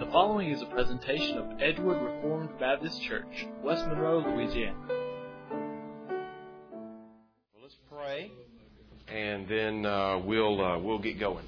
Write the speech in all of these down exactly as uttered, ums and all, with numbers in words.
following is a presentation of Edgewood Reformed Baptist Church, West Monroe, Louisiana. Well, let's pray, and then uh, we'll uh, we'll get going.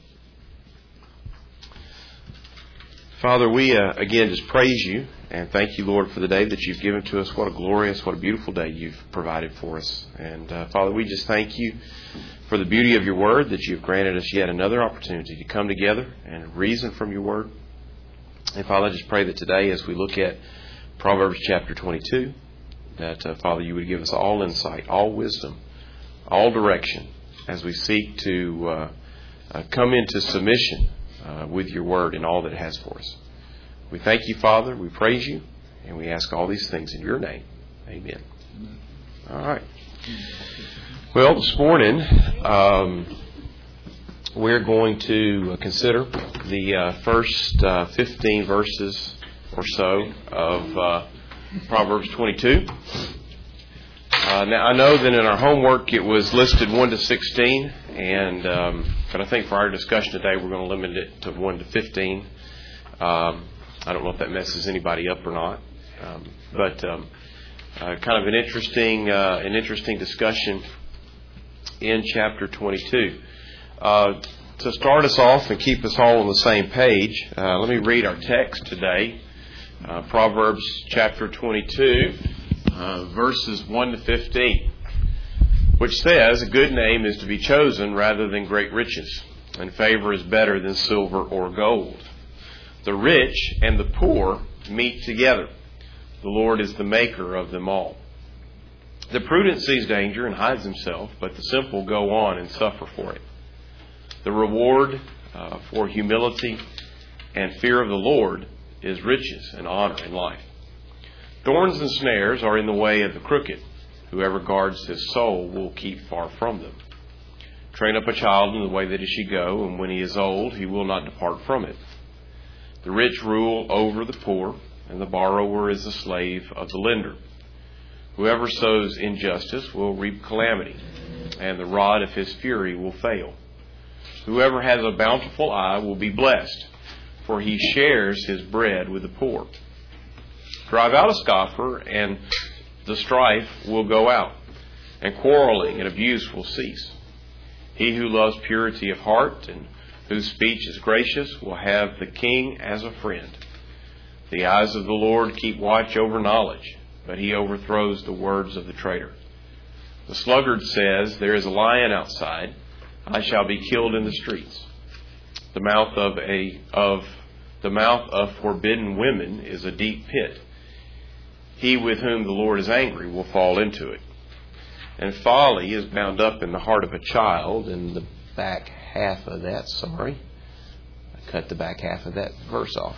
Father, we uh, again just praise you and thank you, Lord, for the day that you've given to us. What a glorious, what a beautiful day you've provided for us. And uh, Father, we just thank you for the beauty of your word, that you've granted us yet another opportunity to come together and reason from your word. And Father, I just pray that today, as we look at Proverbs chapter twenty-two, that uh, Father, you would give us all insight, all wisdom, all direction, as we seek to uh, uh, come into submission uh, with your word and all that it has for us. We thank you, Father. We praise you, and we ask all these things in your name. Amen. All right. Well, this morning, um, we're going to consider the uh, first uh, fifteen verses or so of uh, Proverbs twenty-two. Uh, now, I know that in our homework it was listed one to sixteen, and um, but I think for our discussion today we're going to limit it to one to fifteen. Um, I don't know if that messes anybody up or not, um, but um, uh, kind of an interesting, uh, an interesting discussion in chapter twenty-two. Uh, to start us off and keep us all on the same page, uh, let me read our text today, uh, Proverbs chapter twenty-two, uh, verses one to fifteen, which says, "A good name is to be chosen rather than great riches, and favor is better than silver or gold. The rich and the poor meet together. The Lord is the maker of them all. The prudent sees danger and hides himself, but the simple go on and suffer for it. The reward uh, for humility and fear of the Lord is riches and honor and life. Thorns and snares are in the way of the crooked. Whoever guards his soul will keep far from them. Train up a child in the way that he should go, and when he is old, he will not depart from it. The rich rule over the poor, and the borrower is the slave of the lender. Whoever sows injustice will reap calamity, and the rod of his fury will fail. Whoever has a bountiful eye will be blessed, for he shares his bread with the poor. Drive out a scoffer, and the strife will go out, and quarreling and abuse will cease. He who loves purity of heart and whose speech is gracious will have the king as a friend. The eyes of the Lord keep watch over knowledge, but he overthrows the words of the traitor. The sluggard says, 'There is a lion outside. I shall be killed in the streets.' The mouth of a of the mouth of forbidden women is a deep pit. He with whom the Lord is angry will fall into it. And folly is bound up in the heart of a child." In the back half of that, sorry. I cut the back half of that verse off.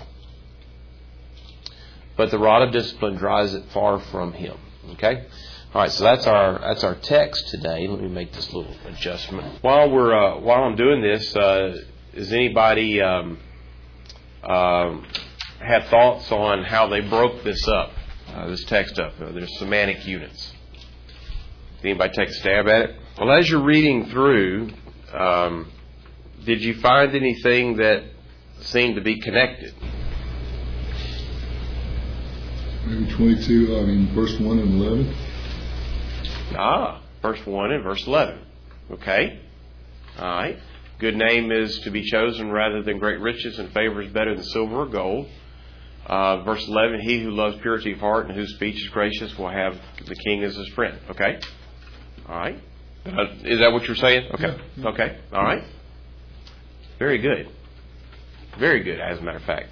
"But the rod of discipline drives it far from him." Okay? All right, so that's our that's our text today. Let me make this little adjustment. While we're uh, while I'm doing this, uh, does anybody um, uh, have thoughts on how they broke this up, uh, this text up? Uh, there's semantic units. Did anybody take a stab at it? Well, as you're reading through, um, did you find anything that seemed to be connected? Maybe twenty-two, I mean, verse one and eleven. Ah, verse one and verse eleven. Okay. All right. Good name is to be chosen rather than great riches, and favor is better than silver or gold. Uh, verse eleven, he who loves purity of heart and whose speech is gracious will have the king as his friend. Okay. All right. Uh, is that what you're saying? Okay. Yeah. Okay. All right. Very good. Very good, as a matter of fact.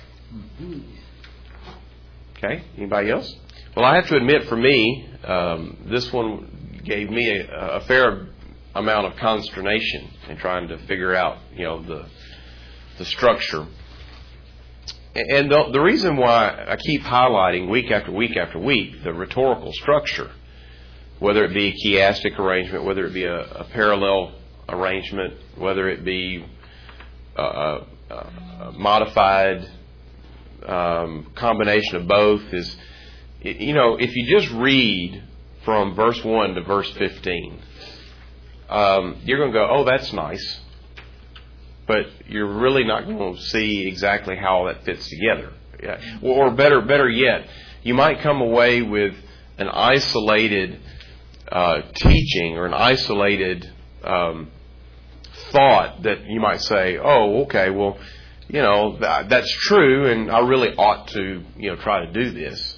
Okay. Anybody else? Well, I have to admit, for me, um, this one gave me a, a fair amount of consternation in trying to figure out, you know, the the structure. And the, the reason why I keep highlighting week after week after week the rhetorical structure, whether it be a chiastic arrangement, whether it be a, a parallel arrangement, whether it be a, a, a modified um, combination of both, is, you know, if you just read from verse one to verse fifteen, um, you're going to go, oh, that's nice. But you're really not going to see exactly how that fits together. Or better, better yet, you might come away with an isolated uh, teaching or an isolated um, thought that you might say, "Oh, okay, well, you know, th- that's true, and I really ought to, you know, try to do this."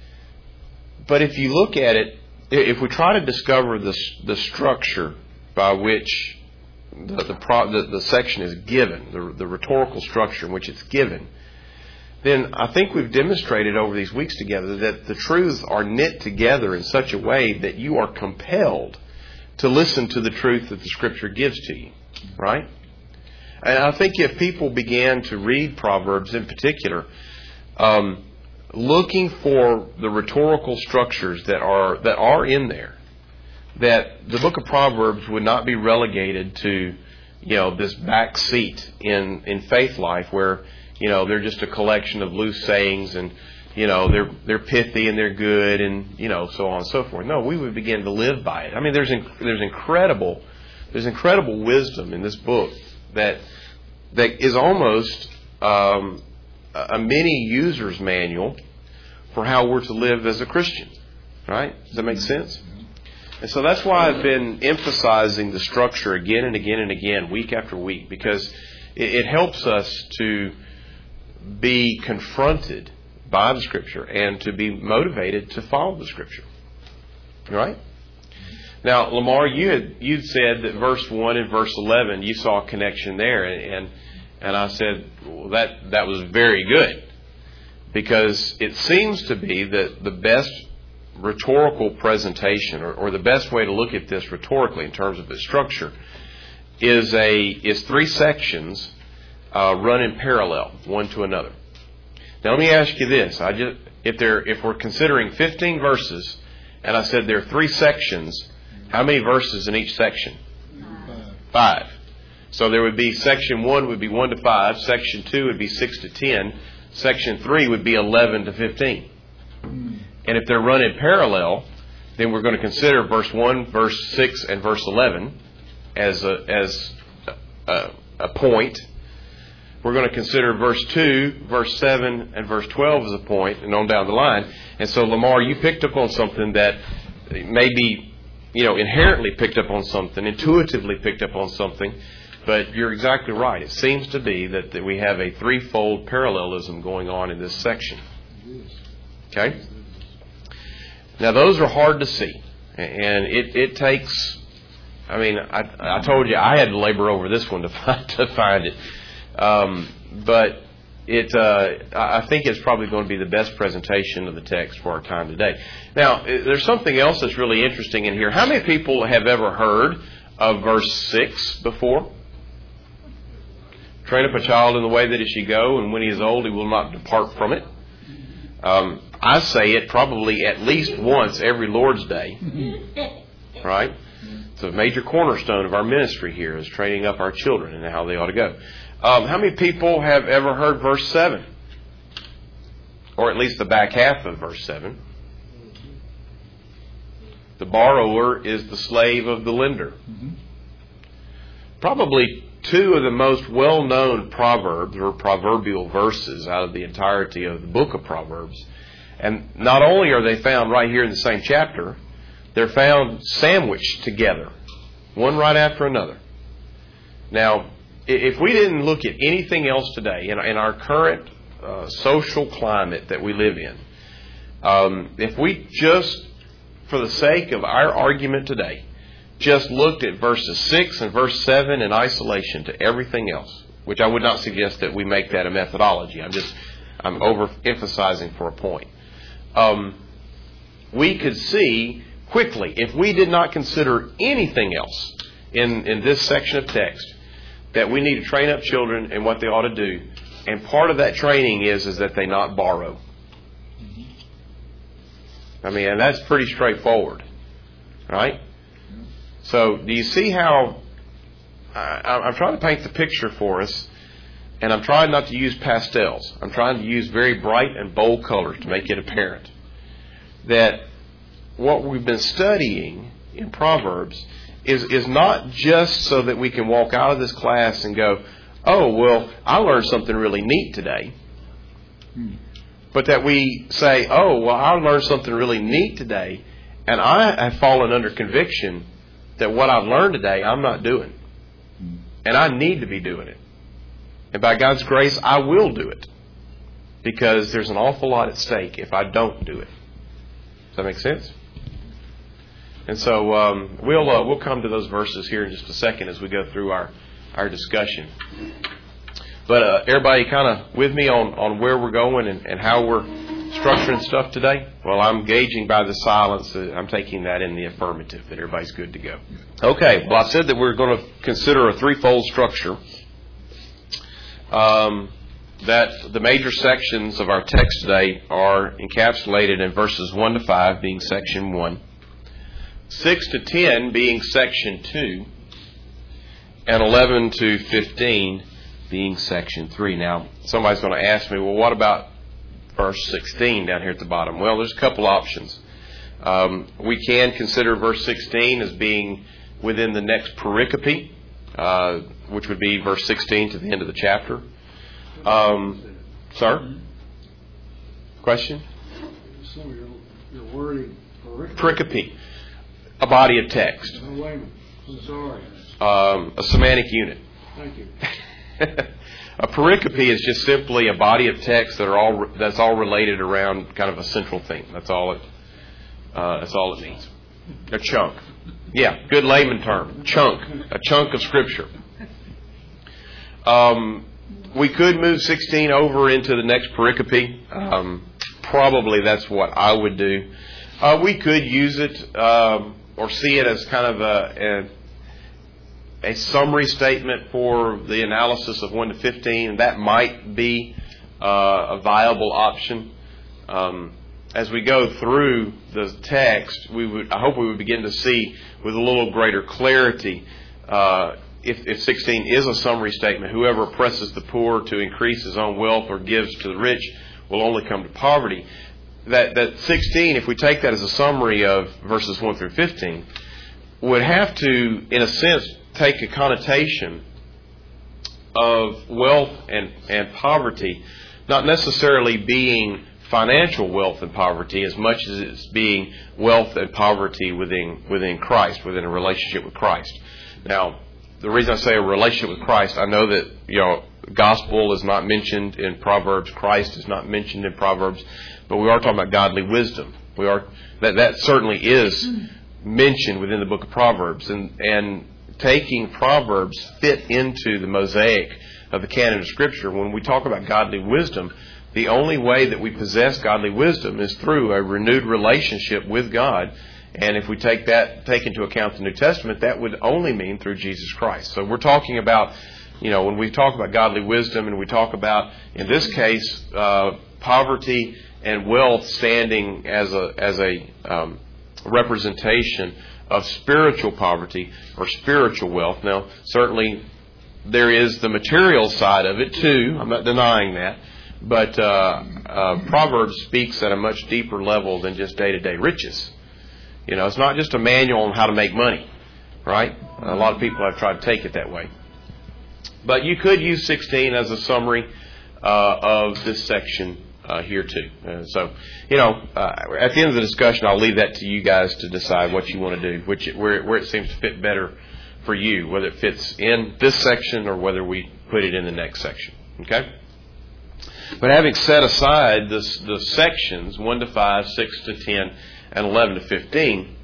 But if you look at it, if we try to discover the the structure by which the the, pro, the, the section is given, the, the rhetorical structure in which it's given, then I think we've demonstrated over these weeks together that the truths are knit together in such a way that you are compelled to listen to the truth that the Scripture gives to you, right? And I think if people began to read Proverbs in particular, um, looking for the rhetorical structures that are that are in there, that the book of Proverbs would not be relegated to, you know, this back seat in, in faith life where, you know, they're just a collection of loose sayings and, you know, they're they're pithy and they're good and, you know, so on and so forth. No, we would begin to live by it. I mean, there's there's incredible there's incredible wisdom in this book that that is almost um, a mini user's manual for how we're to live as a Christian. Right? Does that make sense? And so that's why I've been emphasizing the structure again and again and again, week after week, because it, it helps us to be confronted by the Scripture and to be motivated to follow the Scripture. Right? Now, Lamar, you had you'd said that verse one and verse eleven, you saw a connection there, and and, and I said, well, that that was very good, because it seems to be that the best rhetorical presentation, or, or the best way to look at this rhetorically in terms of its structure, is a is three sections uh, run in parallel, one to another. Now, let me ask you this: I just if there if we're considering fifteen verses, and I said there are three sections, how many verses in each section? Five. Five. So there would be section one would be one to five, section two would be six to ten, section three would be eleven to fifteen. And if they're run in parallel, then we're going to consider verse one, verse six, and verse eleven as a, as a, a point. We're going to consider verse two, verse seven, and verse twelve as a point, and on down the line. And so, Lamar, you picked up on something that maybe, you know, inherently picked up on something, intuitively picked up on something, but you're exactly right. It seems to be that, that we have a threefold parallelism going on in this section. Okay? Now, those are hard to see, and it, it takes, I mean, I, I told you I had to labor over this one to find, to find it, um, but it uh, I think it's probably going to be the best presentation of the text for our time today. Now, there's something else that's really interesting in here. How many people have ever heard of verse six before? Train up a child in the way that he should go, and when he is old, he will not depart from it. Um, I say it probably at least once every Lord's Day, right? It's a major cornerstone of our ministry here, is training up our children and how they ought to go. Um, how many people have ever heard verse seven? Or at least the back half of verse seven. The borrower is the slave of the lender. Probably two of the most well-known proverbs or proverbial verses out of the entirety of the book of Proverbs. And not only are they found right here in the same chapter, they're found sandwiched together, one right after another. Now, if we didn't look at anything else today in, in our current uh, social climate that we live in, um, if we just, for the sake of our argument today, just looked at verses six and verse seven in isolation to everything else, which I would not suggest that we make that a methodology. I'm just, I'm overemphasizing for a point. Um, we could see quickly, if we did not consider anything else in, in this section of text, that we need to train up children and what they ought to do. And part of that training is, is that they not borrow. I mean, and that's pretty straightforward, right? So, do you see how I, I'm trying to paint the picture for us, and I'm trying not to use pastels. I'm trying to use very bright and bold colors to make it apparent that what we've been studying in Proverbs is, is not just so that we can walk out of this class and go, oh, well, I learned something really neat today. Hmm. But that we say, oh, well, I learned something really neat today, and I have fallen under conviction that what I've learned today, I'm not doing. Hmm. And I need to be doing it. And by God's grace, I will do it. Because there's an awful lot at stake if I don't do it. Does that make sense? And so um, we'll uh, we'll come to those verses here in just a second as we go through our, our discussion. But uh, everybody kind of with me on, on where we're going and, and how we're structuring stuff today? Well, I'm gauging by the silence. Uh, I'm taking that in the affirmative, that everybody's good to go. Okay, well, I said that we're going to consider a threefold structure. Um, that the major sections of our text today are encapsulated in verses one to five being section one, six to ten being section two, and eleven to fifteen being section three. Now, somebody's going to ask me, well, what about verse sixteen down here at the bottom? Well, there's a couple options. Um, we can consider verse sixteen as being within the next pericope, uh, which would be verse sixteen to the end of the chapter. Um, sir? Question? Some of your, your wording. Pericope. A body of text. No, wait a minute. I'm sorry. Um, a semantic unit. Thank you. A pericope is just simply a body of text that are all that's all related around kind of a central theme. That's all it. Uh, that's all it means. A chunk. Yeah, good layman term. Chunk. A chunk of scripture. Um, we could move sixteen over into the next pericope. Um, probably that's what I would do. Uh, we could use it um, or see it as kind of a, a a summary statement for the analysis of one to fifteen. That might be uh, a viable option. Um, as we go through the text, we would I hope we would begin to see with a little greater clarity uh, if, if sixteen is a summary statement. Whoever oppresses the poor to increase his own wealth or gives to the rich will only come to poverty. That that sixteen, if we take that as a summary of verses one through fifteen, would have to, in a sense, take a connotation of wealth and, and poverty, not necessarily being financial wealth and poverty as much as it's being wealth and poverty within within Christ, within a relationship with Christ. Now, the reason I say a relationship with Christ, I know that, you know, gospel is not mentioned in Proverbs, Christ is not mentioned in Proverbs, but we are talking about godly wisdom. We are that that certainly is mentioned within the book of Proverbs, and and taking Proverbs fit into the mosaic of the canon of Scripture. When we talk about godly wisdom, the only way that we possess godly wisdom is through a renewed relationship with God. And if we take that, take into account the New Testament, that would only mean through Jesus Christ. So we're talking about, you know, when we talk about godly wisdom, and we talk about, in this case, uh, poverty and wealth standing as a as a um, representation of spiritual poverty or spiritual wealth. Now, certainly there is the material side of it too. I'm not denying that. But uh, uh, Proverbs speaks at a much deeper level than just day-to-day riches. You know, it's not just a manual on how to make money, right? A lot of people have tried to take it that way. But you could use sixteen as a summary uh, of this section uh, here too. Uh, so, you know, uh, at the end of the discussion, I'll leave that to you guys to decide what you want to do, which where where it seems to fit better for you, whether it fits in this section or whether we put it in the next section. Okay? But having set aside this, the sections one to five, six to ten, and eleven to fifteen,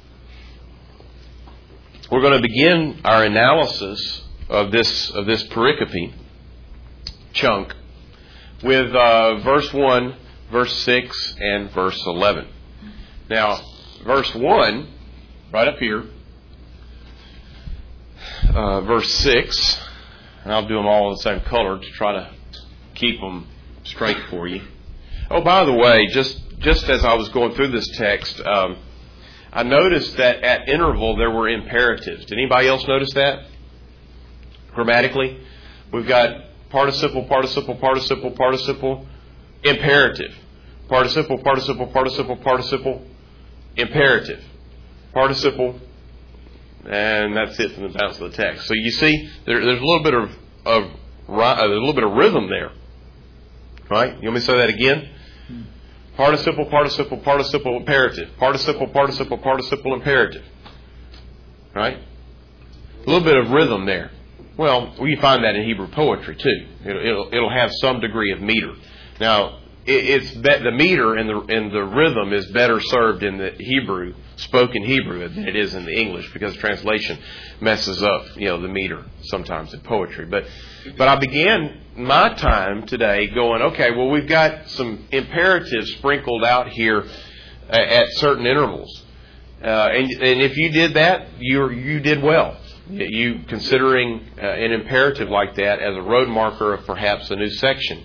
we're going to begin our analysis of this of this pericope chunk with uh, verse one, verse six, and verse eleven. Now, verse one, right up here, uh, verse six, and I'll do them all in the same color to try to keep them straight for you. Oh, by the way, just just as I was going through this text, um, I noticed that at interval there were imperatives. Did anybody else notice that? Grammatically, we've got participle, participle, participle, participle, imperative. Participle, participle, participle, participle, imperative. Participle, and that's it from the balance of the text. So you see, there, there's a little bit of, of a little bit of rhythm there. Right? You want me to say that again? Participle, participle, participle, imperative. Participle, participle, participle, imperative. Right? A little bit of rhythm there. Well, you find that in Hebrew poetry too. It'll, it'll, it'll have some degree of meter. Now, it, it's be, the meter and the and the rhythm is better served in the Hebrew, spoken Hebrew, than it is in the English, because translation messes up, you know, the meter sometimes in poetry. But but I began my time today going, okay, well, we've got some imperatives sprinkled out here at certain intervals, uh, and and if you did that, you you did well. You considering uh, an imperative like that as a road marker of perhaps a new section.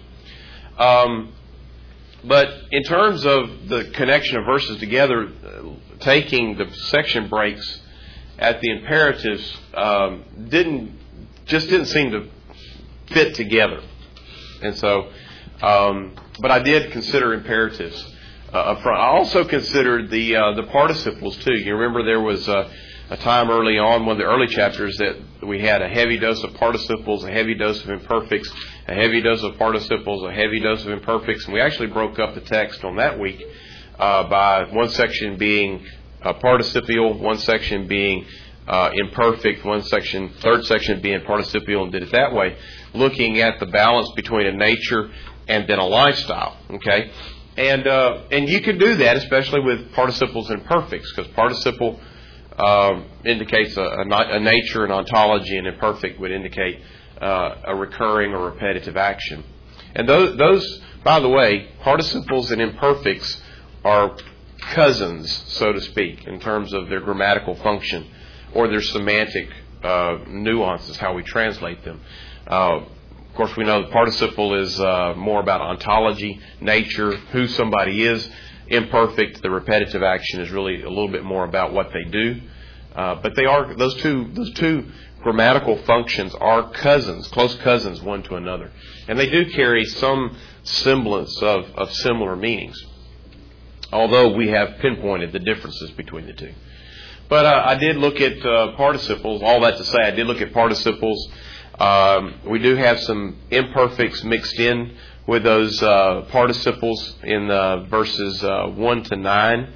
Um, but in terms of the connection of verses together, uh, taking the section breaks at the imperatives um, didn't just didn't seem to fit together. And so, um, but I did consider imperatives uh, up front. I also considered the uh, the participles too. You remember there was uh, a time early on, one of the early chapters, that we had a heavy dose of participles, a heavy dose of imperfects, a heavy dose of participles, a heavy dose of imperfects. And we actually broke up the text on that week uh, by one section being uh, participial, one section being uh, imperfect, one section, third section being participial, and did it that way, looking at the balance between a nature and then a lifestyle. Okay, and uh, and you can do that, especially with participles and imperfects, because participle Um, indicates a, a, a nature, an ontology, and imperfect would indicate uh, a recurring or repetitive action. And those, those, by the way, participles and imperfects are cousins, so to speak, in terms of their grammatical function or their semantic uh, nuances, how we translate them. Uh, of course, we know the participle is uh, more about ontology, nature, who somebody is. Imperfect, the repetitive action, is really a little bit more about what they do. Uh, but they are those two those two grammatical functions are cousins, close cousins one to another. And they do carry some semblance of, of similar meanings, although we have pinpointed the differences between the two. But uh, I did look at uh, participles. All that to say, I did look at participles. Um, we do have some imperfects mixed in with those uh, participles in uh, verses uh, one to nine.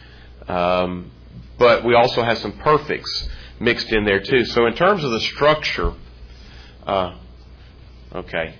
Um, but we also have some perfects mixed in there too. So in terms of the structure, uh, okay.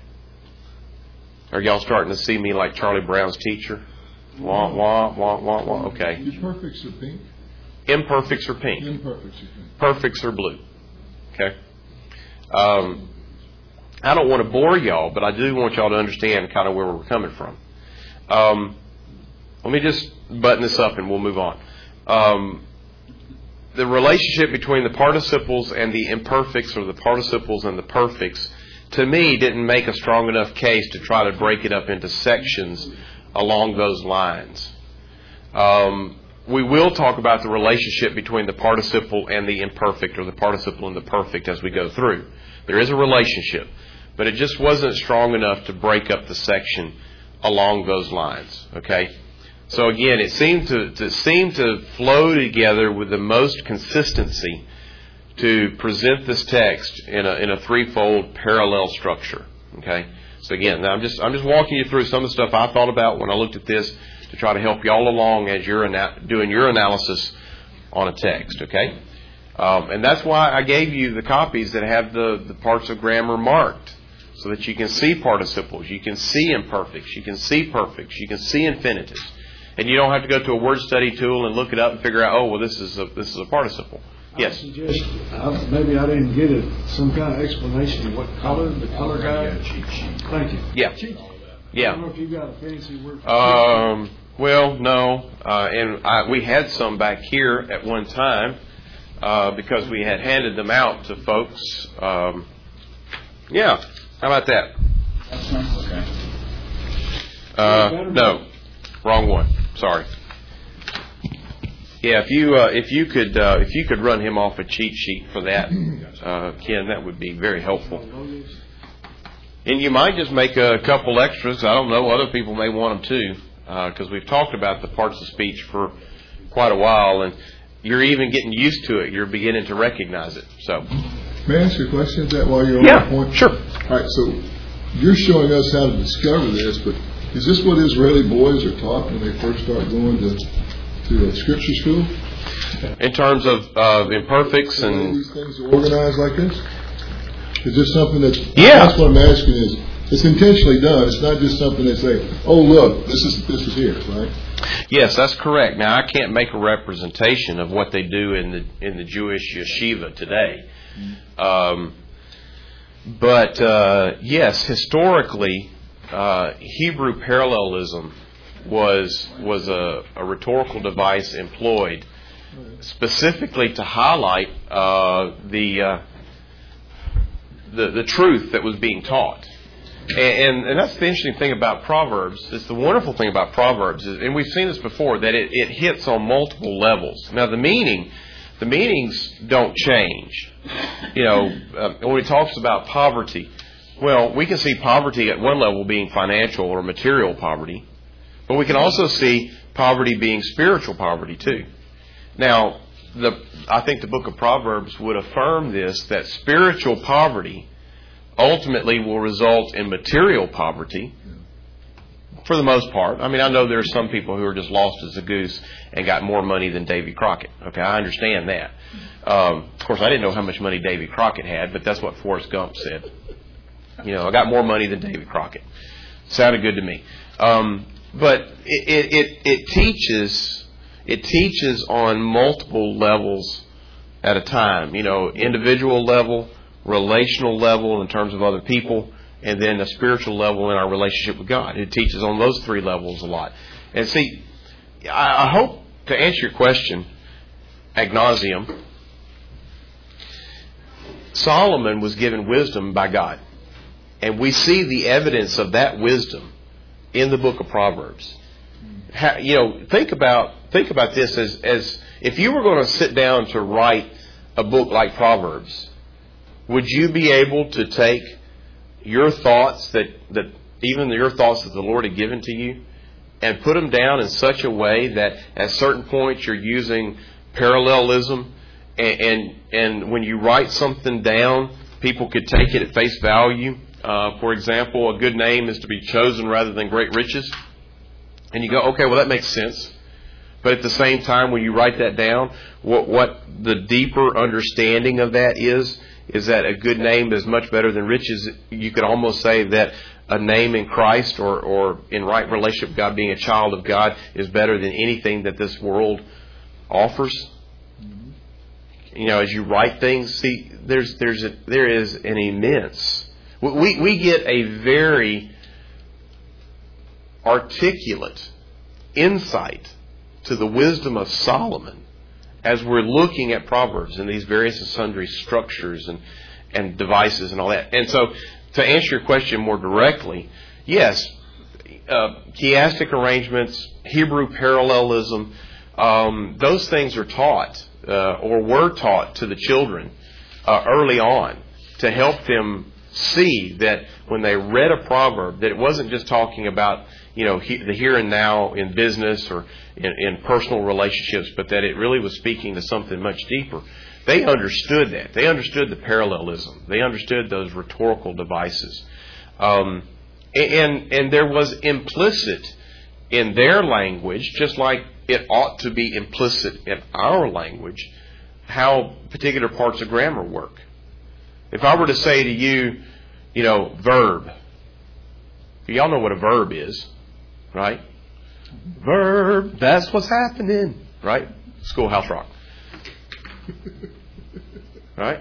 Are y'all starting to see me like Charlie Brown's teacher? Wah, wah, wah, wah, wah. Okay. Imperfects are pink. Imperfects are pink. Imperfects are pink. Perfects are blue. Okay. Um, I don't want to bore y'all, but I do want y'all to understand kind of where we're coming from. Um, let me just button this up and we'll move on. Um, the relationship between the participles and the imperfects, or the participles and the perfects, to me didn't make a strong enough case to try to break it up into sections along those lines. Um, we will talk about the relationship between the participle and the imperfect, or the participle and the perfect, as we go through. There is a relationship, but it just wasn't strong enough to break up the section along those lines. Okay? So again, it seemed to, to seem to flow together with the most consistency to present this text in a in a threefold parallel structure. Okay? So again, now I'm just I'm just walking you through some of the stuff I thought about when I looked at this, to try to help you all along as you're ana- doing your analysis on a text. Okay? Um, and that's why I gave you the copies that have the, the parts of grammar marked, so that you can see participles, you can see imperfects, you can see perfects, you can see infinitives. And you don't have to go to a word study tool and look it up and figure out, oh, well, this is a this is a participle. Yes? I suggest, I, maybe I didn't get it, some kind of explanation of what color, the color guide. Thank you. Yeah. Cheat. Yeah. I don't know if you got a fancy word for Um. Well, no. Uh, and I, we had some back here at one time uh, because we had handed them out to folks. Um, yeah. How about that? Okay. Uh, no. Wrong one. Sorry. Yeah, if you uh, if you could uh, if you could run him off a cheat sheet for that, uh, Ken, that would be very helpful. And you might just make a couple extras. I don't know. Other people may want them too, because uh, we've talked about the parts of speech for quite a while, and you're even getting used to it. You're beginning to recognize it. So, May I ask you a question? Is that while you're on yeah, that point? sure. All right. So you're showing us how to discover this, but is this what Israeli boys are taught when they first start going to to a scripture school? In terms of uh, imperfects The way and these things are organized like this? Is this something that's... Yeah. That's what I'm asking is, it's intentionally done. It's not just something they say, oh, look, this is this is here, right? yes, that's correct. Now, I can't make a representation of what they do in the in the Jewish yeshiva today, um, but uh, yes, historically, uh, Hebrew parallelism was was a, a rhetorical device employed specifically to highlight uh, the, uh, the the truth that was being taught. And, and, and that's the interesting thing about Proverbs. It's the wonderful thing about Proverbs, is, and we've seen this before, that it, it hits on multiple levels. Now, the meaning, the meanings don't change. You know, uh, when he talks about poverty, well, we can see poverty at one level being financial or material poverty, but we can also see poverty being spiritual poverty too. Now, the I think the book of Proverbs would affirm this, that spiritual poverty ultimately will result in material poverty for the most part. I mean, I know there are some people who are just lost as a goose and got more money than Davy Crockett. Okay, I understand that. Um, of course, I didn't know how much money Davy Crockett had, but that's what Forrest Gump said. You know, I got more money than Davy Crockett. Sounded good to me. Um, but it, it, it, it teaches it teaches on multiple levels at a time. You know, individual level, relational level in terms of other people, and then a spiritual level in our relationship with God. It teaches on those three levels a lot. And see, I hope to answer your question ad nauseum. Solomon was given wisdom by God. And we see the evidence of that wisdom in the book of Proverbs. How, you know, think about think about this as, as if you were going to sit down to write a book like Proverbs, would you be able to take your thoughts that, that even your thoughts that the Lord had given to you and put them down in such a way that at certain points you're using parallelism, and and, and when you write something down, people could take it at face value? Uh, for example, a good name is to be chosen rather than great riches. And you go, okay, well, that makes sense. But at the same time, when you write that down, what, what the deeper understanding of that is, is that a good name is much better than riches. You could almost say that a name in Christ or, or in right relationship with God, being a child of God, is better than anything that this world offers. You know, as you write things, see, there's there's a, there is an immense. We we get a very articulate insight to the wisdom of Solomon as we're looking at Proverbs and these various and sundry structures and, and devices and all that. And so, to answer your question more directly, yes, uh, chiastic arrangements, Hebrew parallelism, um, those things are taught uh, or were taught to the children uh, early on to help them see that when they read a proverb, that it wasn't just talking about, you know, he, the here and now in business or in, in personal relationships, but that it really was speaking to something much deeper. They understood that. They understood the parallelism. They understood those rhetorical devices. Um, and, and there was implicit in their language, just like it ought to be implicit in our language, how particular parts of grammar work. If I were to say to you, you know, verb, y'all know what a verb is, right? Verb, that's what's happening, right? Schoolhouse Rock. Right?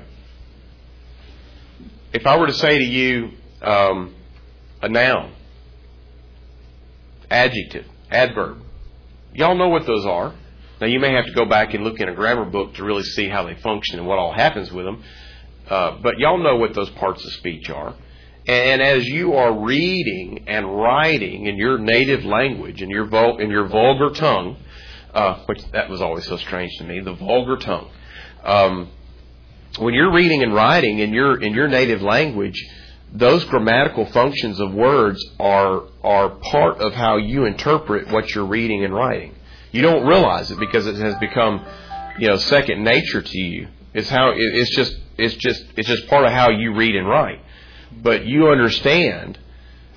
If I were to say to you um, a noun, adjective, adverb, y'all know what those are. Now, you may have to go back and look in a grammar book to really see how they function and what all happens with them. Uh, but y'all know what those parts of speech are. And as you are reading and writing in your native language, in your vul- in your vulgar tongue, uh, which that was always so strange to me, the vulgar tongue. Um, when you're reading and writing in your in your native language, those grammatical functions of words are are part of how you interpret what you're reading and writing. You don't realize it because it has become, you know, second nature to you. It's how it, it's just it's just it's just part of how you read and write. But you understand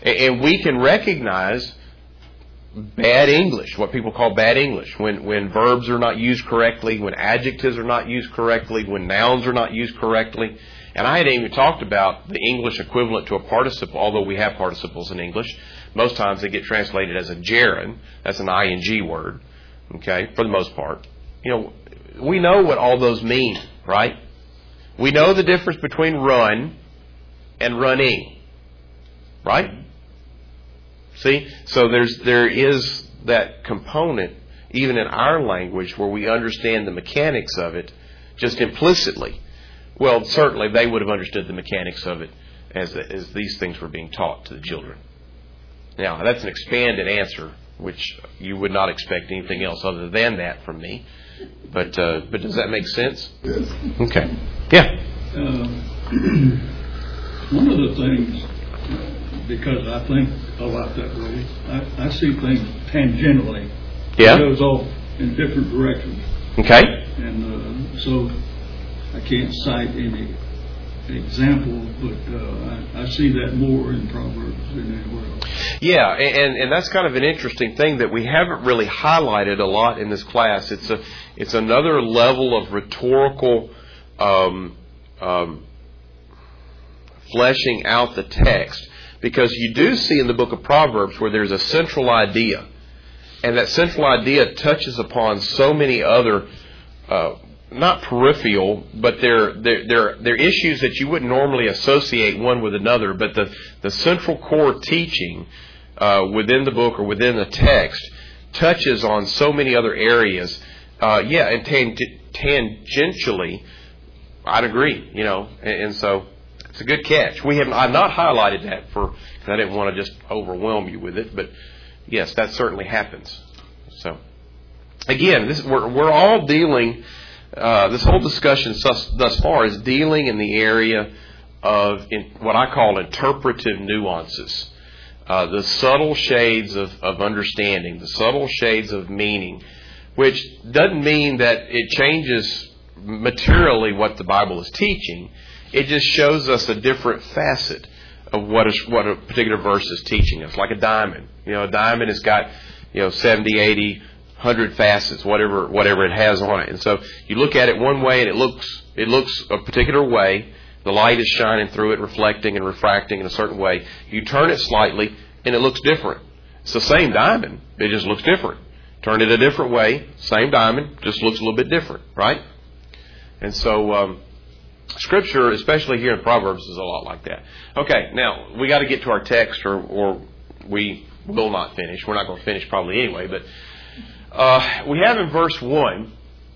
And we can recognize bad English, what people call bad English, when, when verbs are not used correctly, when adjectives are not used correctly, when nouns are not used correctly. And I hadn't even talked about the English equivalent to a participle, although we have participles in English. Most times they get translated as a gerund. That's an I N G word, okay, for the most part. You know, we know what all those mean, right? We know the difference between run and running, right? See? So there's there is that component, even in our language, where we understand the mechanics of it just implicitly. Well, certainly they would have understood the mechanics of it as, as these things were being taught to the children. Now, that's an expanded answer, which you would not expect anything else other than that from me. But uh, but does that make sense? Yes. Okay. Yeah. Uh, one of the things, because I think a lot that way, I, I see things tangentially. Yeah. It goes off in different directions. Okay. And uh, so I can't cite any example, but uh, I, I see that more in Proverbs than anywhere else. Yeah, and, and that's kind of an interesting thing that we haven't really highlighted a lot in this class. It's a it's another level of rhetorical um, um, fleshing out the text, because you do see in the book of Proverbs where there's a central idea, and that central idea touches upon so many other uh, not peripheral, but they're, they're, they're, they're issues that you wouldn't normally associate one with another. But the, the central core teaching uh, within the book or within the text touches on so many other areas. Uh, yeah, and tan- tangentially, I'd agree, you know, and, and so it's a good catch. We have I've not highlighted that for because I didn't want to just overwhelm you with it, but yes, that certainly happens. So again, this we're we're all dealing. Uh, this whole discussion thus, thus far is dealing in the area of in, what I call interpretive nuances, uh, the subtle shades of, of understanding, the subtle shades of meaning, which doesn't mean that it changes materially what the Bible is teaching. It just shows us a different facet of what is what a particular verse is teaching us, like a diamond. You know, a diamond has got, you know, seventy, eighty, one hundred facets, whatever whatever it has on it. And so you look at it one way and it looks it looks a particular way. The light is shining through it, reflecting and refracting in a certain way. You turn it slightly and it looks different. It's the same diamond. It just looks different. Turn it a different way, same diamond, just looks a little bit different, right? And so um, Scripture, especially here in Proverbs, is a lot like that. Okay, now we got to get to our text or, or we will not finish. We're not going to finish probably anyway, but Uh, we have in verse one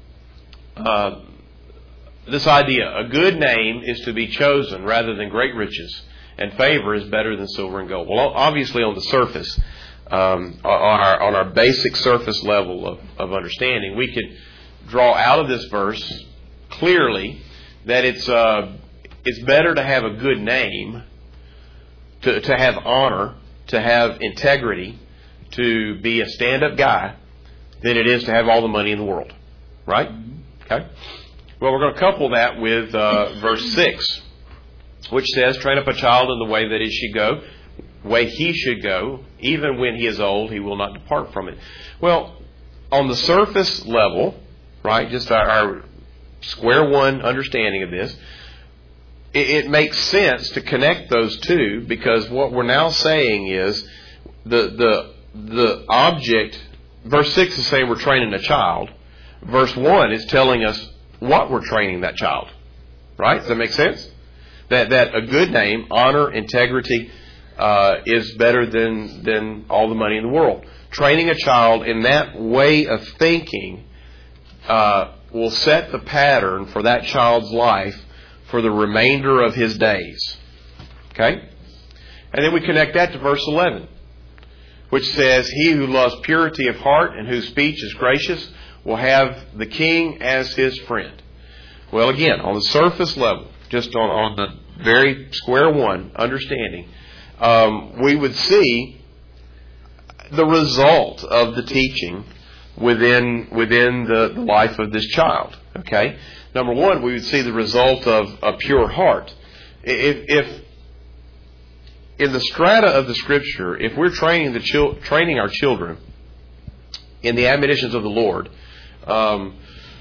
uh, this idea: a good name is to be chosen rather than great riches, and favor is better than silver and gold. Well, obviously on the surface, um, on our on our basic surface level of, of understanding, we could draw out of this verse clearly that it's uh, it's better to have a good name, to to have honor, to have integrity, to be a stand-up guy, than it is to have all the money in the world. Right? Okay. Well, we're going to couple that with uh, verse six, which says, train up a child in the way that he should go, way he should go, even when he is old, he will not depart from it. Well, on the surface level, right, just our, our square one understanding of this, it, it makes sense to connect those two, because what we're now saying is the the the object. Verse six is saying we're training a child. Verse one is telling us what we're training that child. Right? Does that make sense? That that a good name, honor, integrity, uh, is better than than all the money in the world. Training a child in that way of thinking uh, will set the pattern for that child's life for the remainder of his days. Okay? And then we connect that to verse eleven, which says, he who loves purity of heart and whose speech is gracious will have the king as his friend. Well, again, on the surface level, just on, on the very square one understanding, um, we would see the result of the teaching within within the, the life of this child. Okay? Number one, we would see the result of a pure heart. If, if in the strata of the Scripture, if we're training the chil- training our children in the admonitions of the Lord, um,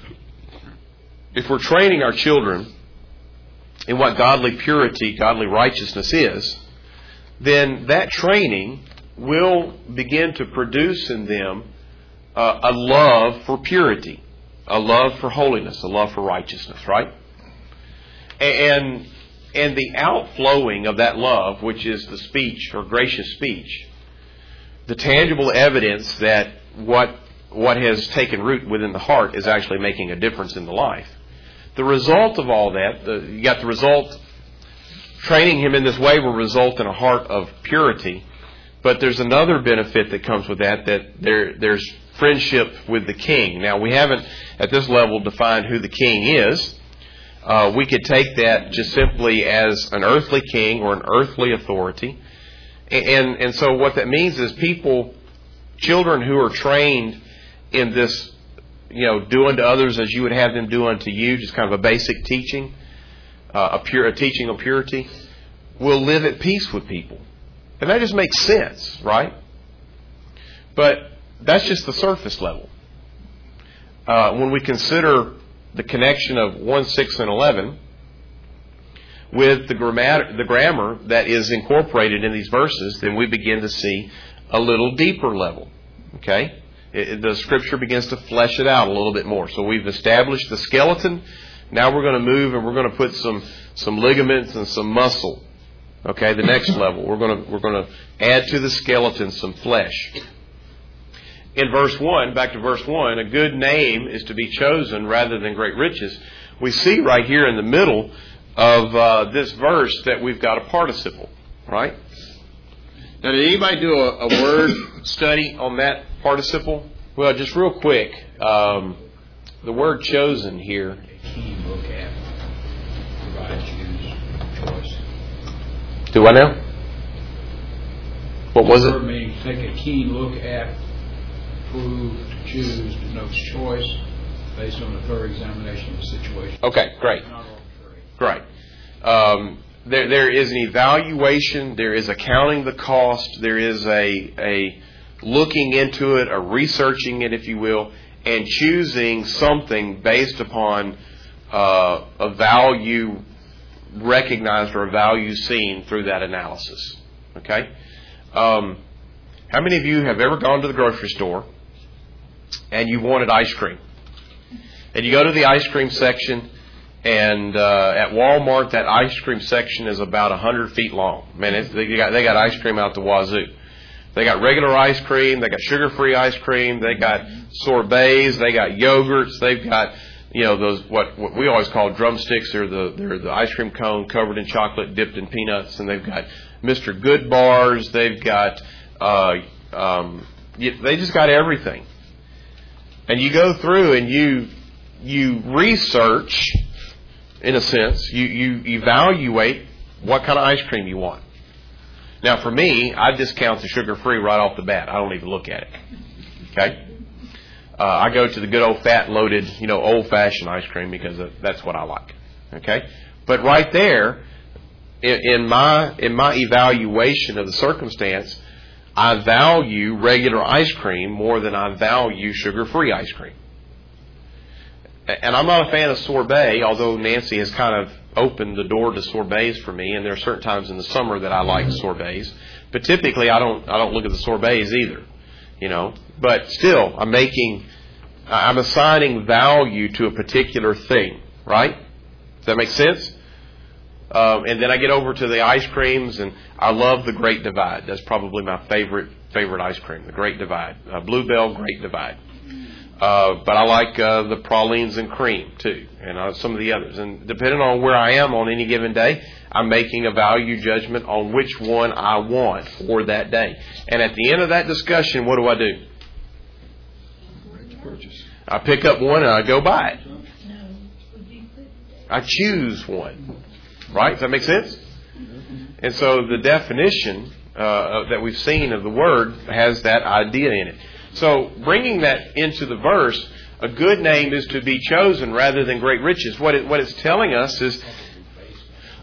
if we're training our children in what godly purity, godly righteousness is, then that training will begin to produce in them uh, a love for purity, a love for holiness, a love for righteousness, right? And and the outflowing of that love, which is the speech or gracious speech, the tangible evidence that what what has taken root within the heart is actually making a difference in the life. The result of all that, the, you got the result, training him in this way will result in a heart of purity. But there's another benefit that comes with that, that there there's friendship with the king. Now, we haven't at this level defined who the king is. Uh, we could take that just simply as an earthly king or an earthly authority. And, and so what that means is people, children who are trained in this, you know, do unto others as you would have them do unto you, just kind of a basic teaching, uh, a pure a teaching of purity, will live at peace with people. And that just makes sense, right? But that's just the surface level. Uh, when we consider the connection of one, six, and eleven with the grammar, the grammar that is incorporated in these verses, then we begin to see a little deeper level. Okay? It, the Scripture begins to flesh it out a little bit more. So we've established the skeleton. Now we're going to move and we're going to put some, some ligaments and some muscle. Okay, the next level. We're going to we're going to add to the skeleton some flesh. In verse one, back to verse one, a good name is to be chosen rather than great riches. We see right here in the middle of uh, this verse that we've got a participle, right? Now, did anybody do a, a word study on that participle? Well, just real quick, um, the word chosen here. Key look at provides you choice. Do I now? What was it? The word means take a keen look at, prove, to choose, denotes choice based on a thorough examination of the situation. Okay, great. Not arbitrary. Great. Um, there, there is an evaluation. There is a counting the cost. There is a a looking into it, a researching it, if you will, and choosing something based upon uh, a value recognized or a value seen through that analysis. Okay? Um, how many of you have ever gone to the grocery store and you wanted ice cream? And you go to the ice cream section, and uh, at Walmart, that ice cream section is about one hundred feet long. Man, it's, they got they got ice cream out the wazoo. They got regular ice cream. They got sugar-free ice cream. They got sorbets. They got yogurts. They've got, you know, those what, what we always call drumsticks. They're the they're the ice cream cone covered in chocolate, dipped in peanuts. And they've got Mister Good bars. They've got uh, um, they just got everything. And you go through and you you research, in a sense, you you evaluate what kind of ice cream you want. Now, for me, I discount the sugar-free right off the bat. I don't even look at it. Okay? Uh, I go to the good old fat-loaded, you know, old-fashioned ice cream because that's what I like. Okay? But right there, in, in my in my evaluation of the circumstance, I value regular ice cream more than I value sugar-free ice cream. And I'm not a fan of sorbet, although Nancy has kind of opened the door to sorbets for me, and there are certain times in the summer that I like sorbets. But typically, I don't I don't look at the sorbets either, you know. But still, I'm making, I'm assigning value to a particular thing, right? Does that make sense? Um, and then I get over to the ice creams, and I love the Great Divide. That's probably my favorite favorite ice cream, the Great Divide, uh, Bluebell Great Divide. Uh, but I like uh, the pralines and cream, too, and uh, some of the others. And depending on where I am on any given day, I'm making a value judgment on which one I want for that day. And at the end of that discussion, what do I do? I pick up one and I go buy it. I choose one. Right? Does that make sense? And so the definition uh, that we've seen of the word has that idea in it. So bringing that into the verse, a good name is to be chosen rather than great riches. What it, what it's telling us is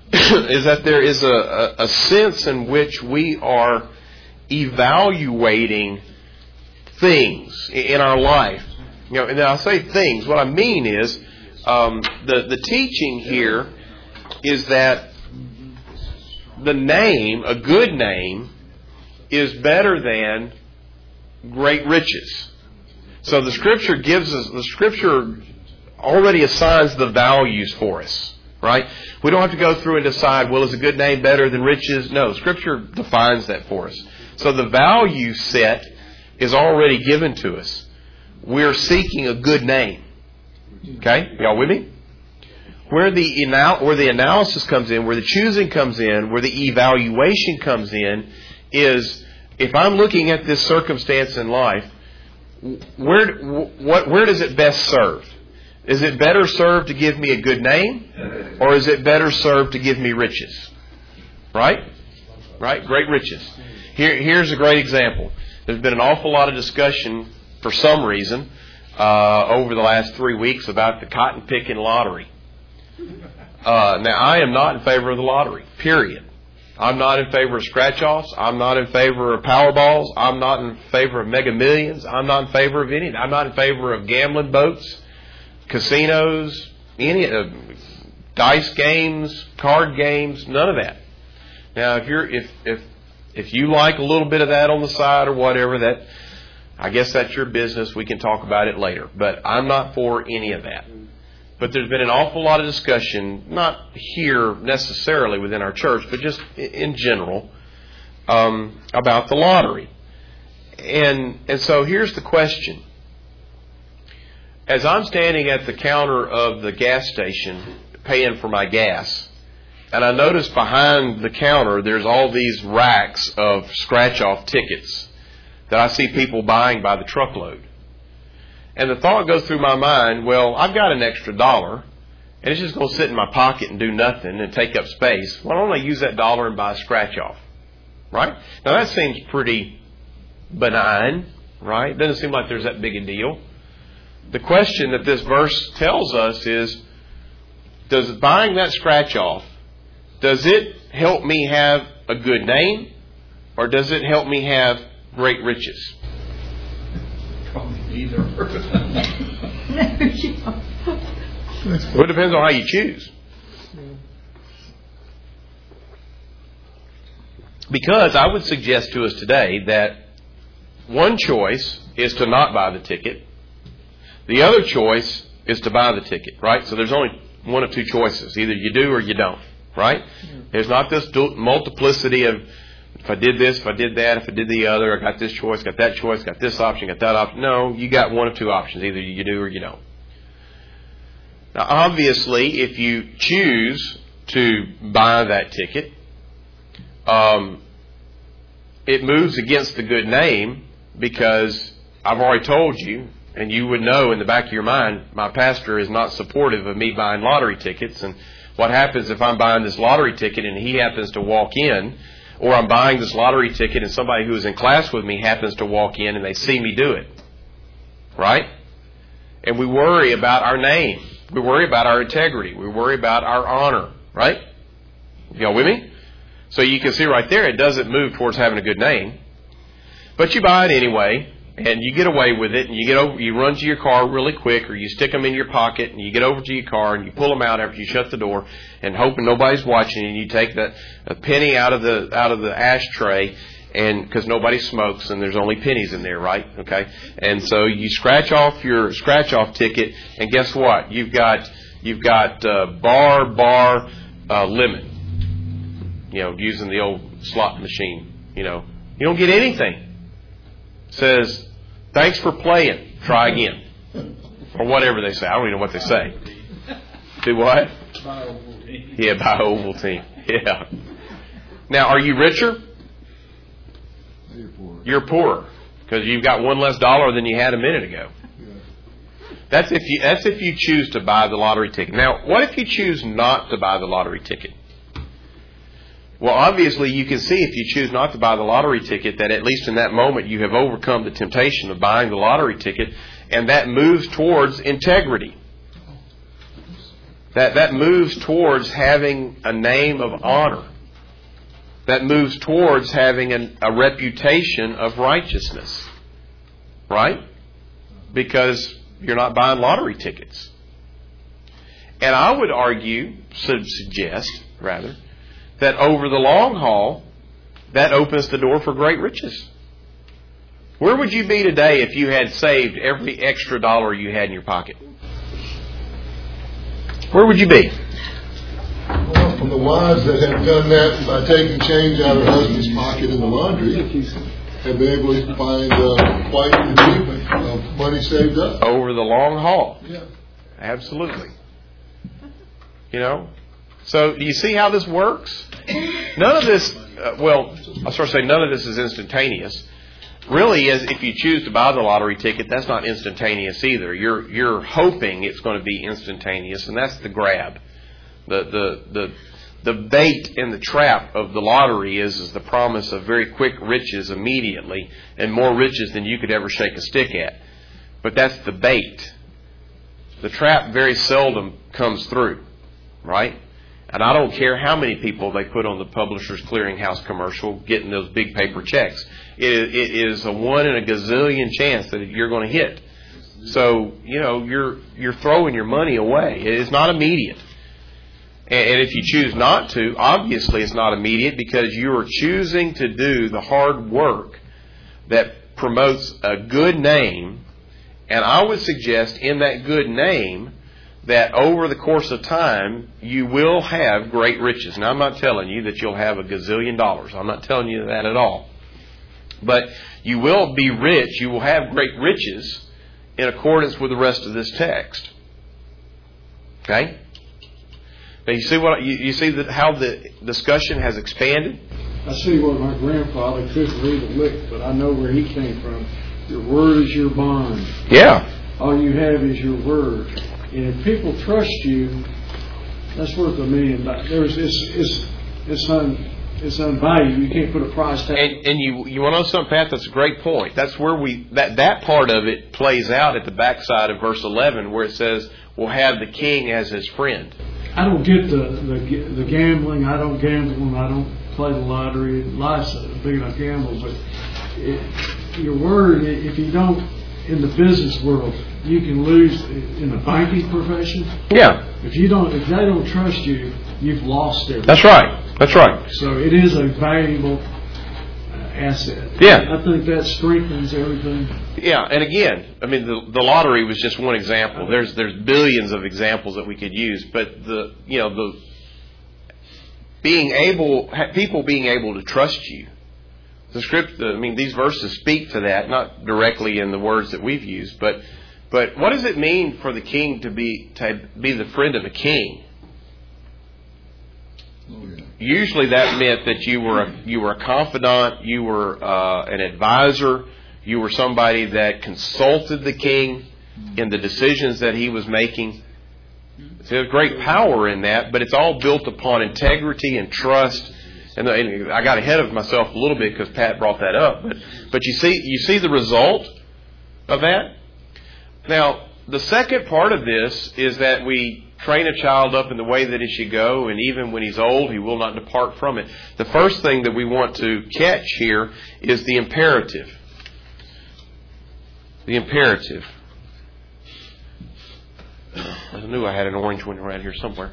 is that there is a, a, a sense in which we are evaluating things in our life. You know, and I say things. What I mean is um, the the teaching here is that the name, a good name, is better than great riches. So the Scripture gives us, the Scripture already assigns the values for us, right? We don't have to go through and decide, well, is a good name better than riches? No, Scripture defines that for us. So the value set is already given to us. We're seeking a good name. Okay? Y'all with me? Where the anal- where the analysis comes in, where the choosing comes in, where the evaluation comes in, is if I'm looking at this circumstance in life, where what where does it best serve? Is it better served to give me a good name, or is it better served to give me riches? Right? Right? Great riches. Here, here's a great example. There's been an awful lot of discussion, for some reason, uh, over the last three weeks about the cotton picking lottery. Uh, now, I am not in favor of the lottery, period. I'm not in favor of scratch-offs. I'm not in favor of Powerballs. I'm not in favor of Mega Millions. I'm not in favor of any. I'm not in favor of gambling boats, casinos, any uh, dice games, card games, none of that. Now, if you're if if if you like a little bit of that on the side or whatever, that I guess that's your business. We can talk about it later. But I'm not for any of that. But there's been an awful lot of discussion, not here necessarily within our church, but just in general, um, about the lottery. And and so here's the question. As I'm standing at the counter of the gas station paying for my gas, and I notice behind the counter there's all these racks of scratch-off tickets that I see people buying by the truckload. And the thought goes through my mind, well, I've got an extra dollar, and it's just going to sit in my pocket and do nothing and take up space. Why don't I use that dollar and buy a scratch-off? Right? Now, that seems pretty benign, right? Doesn't seem like there's that big a deal. The question that this verse tells us is, does buying that scratch-off, does it help me have a good name, or does it help me have great riches? Either. Well, it depends on how you choose. Because I would suggest to us today that one choice is to not buy the ticket. The other choice is to buy the ticket, right? So there's only one of two choices. Either you do or you don't, right? There's not this multiplicity of if I did this, if I did that, if I did the other, I got this choice, got that choice, got this option, got that option. No, you got one of two options. Either you do or you don't. Now, obviously, if you choose to buy that ticket, um, it moves against the good name because I've already told you, and you would know in the back of your mind, my pastor is not supportive of me buying lottery tickets. And what happens if I'm buying this lottery ticket and he happens to walk in, or I'm buying this lottery ticket and somebody who is in class with me happens to walk in and they see me do it. Right? And we worry about our name. We worry about our integrity. We worry about our honor. Right? Y'all with me? So you can see right there, it doesn't move towards having a good name. But you buy it anyway, and you get away with it, and you get over, you run to your car really quick, or you stick them in your pocket, and you get over to your car, and you pull them out after you shut the door, and hoping nobody's watching, and you take the a penny out of the out of the ashtray, and because nobody smokes, and there's only pennies in there, right? Okay, and so you scratch off your scratch off ticket, and guess what? You've got you've got uh, bar bar uh, limit. You know, using the old slot machine. You know, you don't get anything. It says, thanks for playing. Try again. Or whatever they say. I don't even know what they say. Do what? Buy Ovaltine. Yeah, buy Ovaltine. Yeah. Now, are you richer? You're poor. You're poorer. Because you've got one less dollar than you had a minute ago. Yeah. That's if you, that's if you choose to buy the lottery ticket. Now, what if you choose not to buy the lottery ticket? Well, obviously, you can see if you choose not to buy the lottery ticket that at least in that moment you have overcome the temptation of buying the lottery ticket, and that moves towards integrity. That, that moves towards having a name of honor. That moves towards having an, a reputation of righteousness. Right? Because you're not buying lottery tickets. And I would argue, suggest, rather, that over the long haul, that opens the door for great riches. Where would you be today if you had saved every extra dollar you had in your pocket? Where would you be? Well, from the wives that have done that by taking change out of her husband's pocket in the laundry, have been able to find uh, quite an achievement of money saved up. Over the long haul. Yeah. Absolutely. You know? So, do you see how this works? None of this, uh, well, I'll start saying none of this is instantaneous. Really, as if you choose to buy the lottery ticket, that's not instantaneous either. You're you're hoping it's going to be instantaneous, and that's the grab. The the the the bait and the trap of the lottery is, is the promise of very quick riches immediately, and more riches than you could ever shake a stick at. But that's the bait. The trap very seldom comes through, right? And I don't care how many people they put on the Publishers Clearinghouse commercial getting those big paper checks. It, it is a one in a gazillion chance that you're going to hit. So, you know, you're you're throwing your money away. It is not immediate. And, and if you choose not to, obviously it's not immediate because you are choosing to do the hard work that promotes a good name. And I would suggest in that good name that over the course of time, you will have great riches. Now, I'm not telling you that you'll have a gazillion dollars. I'm not telling you that at all. But you will be rich. You will have great riches in accordance with the rest of this text. Okay? Now, you see what you, you see that how the discussion has expanded? I see what my grandfather couldn't read a lick, but I know where he came from. Your word is your bond. Yeah. All you have is your word. And if people trust you, that's worth a million dollars. There's it's it's it's un it's unvaluable. You can't put a price tag. And, and you you want to know something, Pat? That's a great point. That's where we that that part of it plays out at the backside of verse eleven, where it says, "We'll have the king as his friend." I don't get the the, the gambling. I don't gamble and I don't play the lottery. Life's a big enough gamble, but it, your word, if you don't in the business world, you can lose in the banking profession. Yeah. If you don't, if they don't trust you, you've lost everything. That's right. That's right. So it is a valuable asset. Yeah. I think that strengthens everything. Yeah, and again, I mean, the, the lottery was just one example. There's there's billions of examples that we could use, but the you know the being able people being able to trust you. The script, I mean, these verses speak to that, not directly in the words that we've used, but but what does it mean for the king to be to be the friend of a king? Oh, yeah. Usually, that meant that you were a, you were a confidant, you were uh, an advisor, you were somebody that consulted the king in the decisions that he was making. So there's great power in that, but it's all built upon integrity and trust. And, and I got ahead of myself a little bit because Pat brought that up. But but you see you see the result of that. Now, the second part of this is that we train a child up in the way that he should go, and even when he's old, he will not depart from it. The first thing that we want to catch here is the imperative. The imperative. I knew I had an orange one around here somewhere.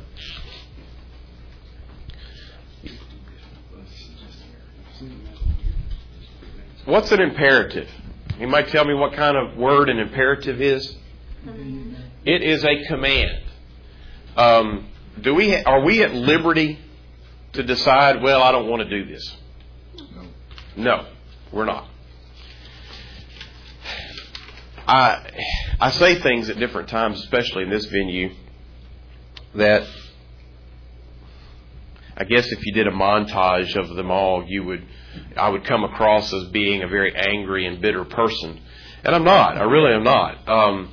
What's an imperative? You might tell me what kind of word an imperative is? It is a command. Um, do we ha- are we at liberty to decide, well, I don't want to do this? No. No, we're not. I I say things at different times, especially in this venue, that I guess if you did a montage of them all, you would I would come across as being a very angry and bitter person. And I'm not. I really am not. Um,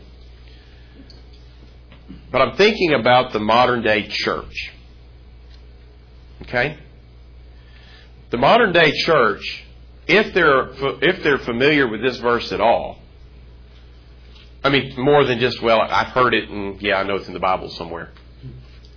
but I'm thinking about the modern day church. Okay? The modern day church, if they're if they're familiar with this verse at all, I mean, more than just, well, I've heard it and, yeah, I know it's in the Bible somewhere.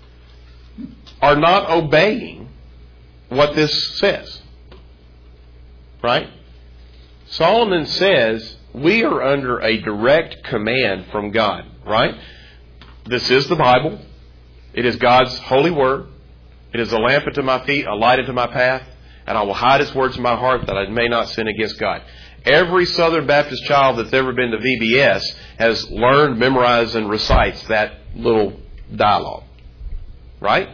are not obeying what this says. Right? Solomon says we are under a direct command from God. Right? This is the Bible. It is God's holy word. It is a lamp unto my feet, a light unto my path, and I will hide His words in my heart that I may not sin against God. Every Southern Baptist child that's ever been to V B S has learned, memorized, and recites that little dialogue. Right?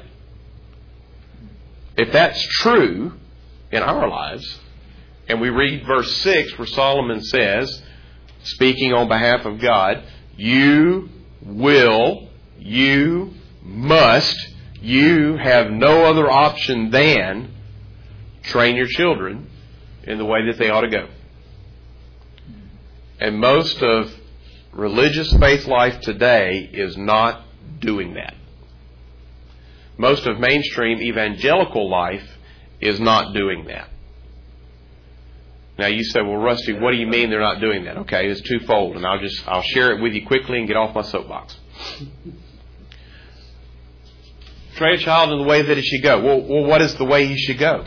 If that's true in our lives, and we read verse six where Solomon says, speaking on behalf of God, you will, you must, you have no other option than train your children in the way that they ought to go. And most of religious faith life today is not doing that. Most of mainstream evangelical life is not doing that. Now you say, well, Rusty, what do you mean they're not doing that? Okay, it's twofold, and I'll just I'll share it with you quickly and get off my soapbox. Train a child in the way that he should go. Well, well, what is the way he should go?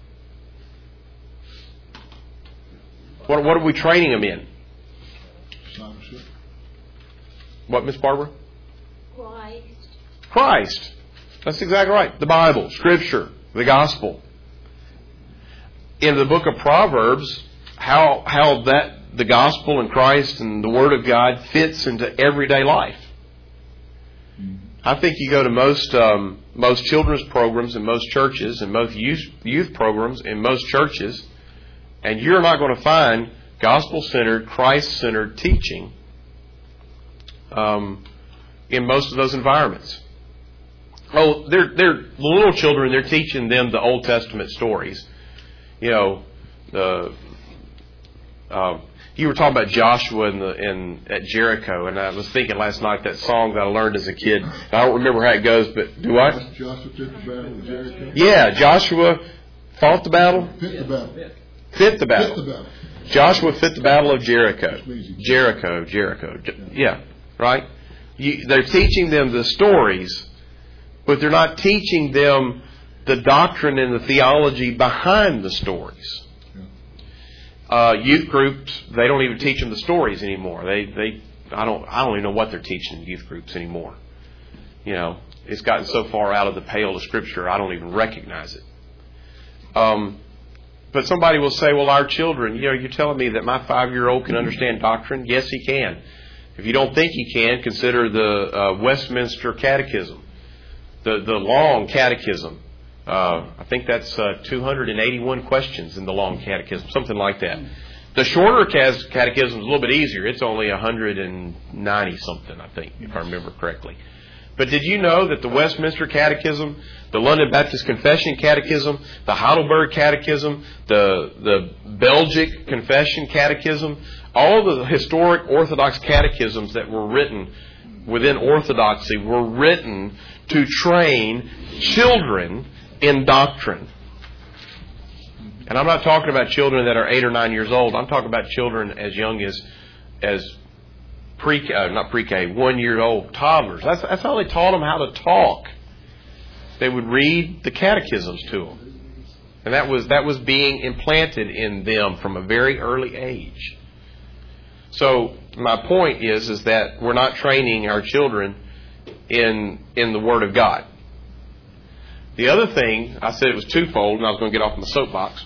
What, what are we training him in? What, Miss Barbara? Christ. Christ. That's exactly right. The Bible, Scripture, the Gospel. In the book of Proverbs, how how that the Gospel and Christ and the Word of God fits into everyday life. I think you go to most um, most children's programs in most churches and most youth youth programs in most churches, and you're not going to find gospel-centered, Christ-centered teaching um, in most of those environments. Oh, they're they're the little children. They're teaching them the Old Testament stories. You know, the uh, you were talking about Joshua in the in at Jericho, and I was thinking last night that song that I learned as a kid. I don't remember how it goes, but do I? Joshua fit the battle of Jericho. Yeah, Joshua fought the battle. Fit the battle. Fit the battle. Fit the battle. Joshua fit the battle of Jericho. Jericho, Jericho. Yeah, right. You, they're teaching them the stories, but they're not teaching them the doctrine and the theology behind the stories. Uh, youth groups, they don't even teach them the stories anymore. They, they, I don't, I don't even know what they're teaching in youth groups anymore. You know, it's gotten so far out of the pale of Scripture, I don't even recognize it. Um, but somebody will say, well, our children, you know, you're telling me that my five-year-old can understand doctrine? Yes, he can. If you don't think he can, consider the uh, Westminster Catechism, the the long Catechism. Uh, I think that's uh, two hundred eighty-one questions in the long catechism, something like that. The shorter catechism is a little bit easier. It's only one hundred ninety something, I think, if I remember correctly. But did you know that the Westminster Catechism, the London Baptist Confession Catechism, the Heidelberg Catechism, the the Belgic Confession Catechism, all the historic Orthodox catechisms that were written within Orthodoxy were written to train children in doctrine. And I'm not talking about children that are eight or nine years old. I'm talking about children as young as as pre uh, not pre-K, one year old toddlers. That's that's how they taught them how to talk. They would read the catechisms to them, and that was that was being implanted in them from a very early age. So my point is is that we're not training our children in in the Word of God. The other thing, I said it was twofold, and I was going to get off my soapbox.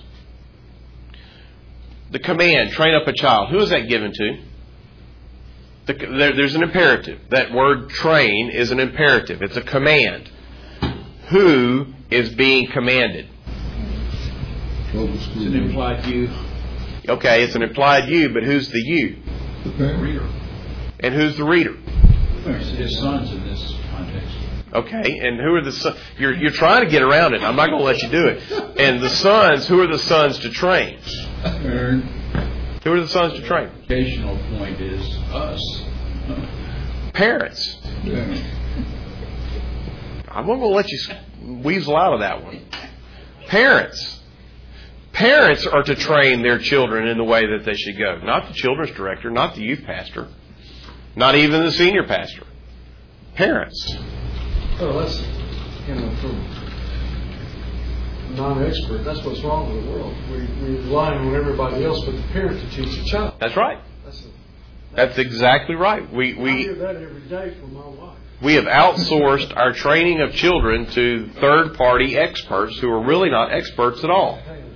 The command, train up a child. Who is that given to? The, there, there's an imperative. That word train is an imperative. It's a command. Who is being commanded? It's an implied you. Okay, it's an implied you, but who's the you? The reader. And who's the reader? His sons in this context. Okay, and who are the sons? You're, you're trying to get around it. I'm not going to let you do it. And the sons, who are the sons to train? Aaron. Who are the sons to train? The occasional point is us. Parents. Yeah. I'm not going to let you weasel out of that one. Parents. Parents are to train their children in the way that they should go. Not the children's director, not the youth pastor, not even the senior pastor. Parents. So let's you know, from non-expert. That's what's wrong with the world. We, we rely on everybody else but the parent to teach the child. That's right. That's, a, That's exactly right. We I we hear that every day from my wife. we have outsourced our training of children to third-party experts who are really not experts at all.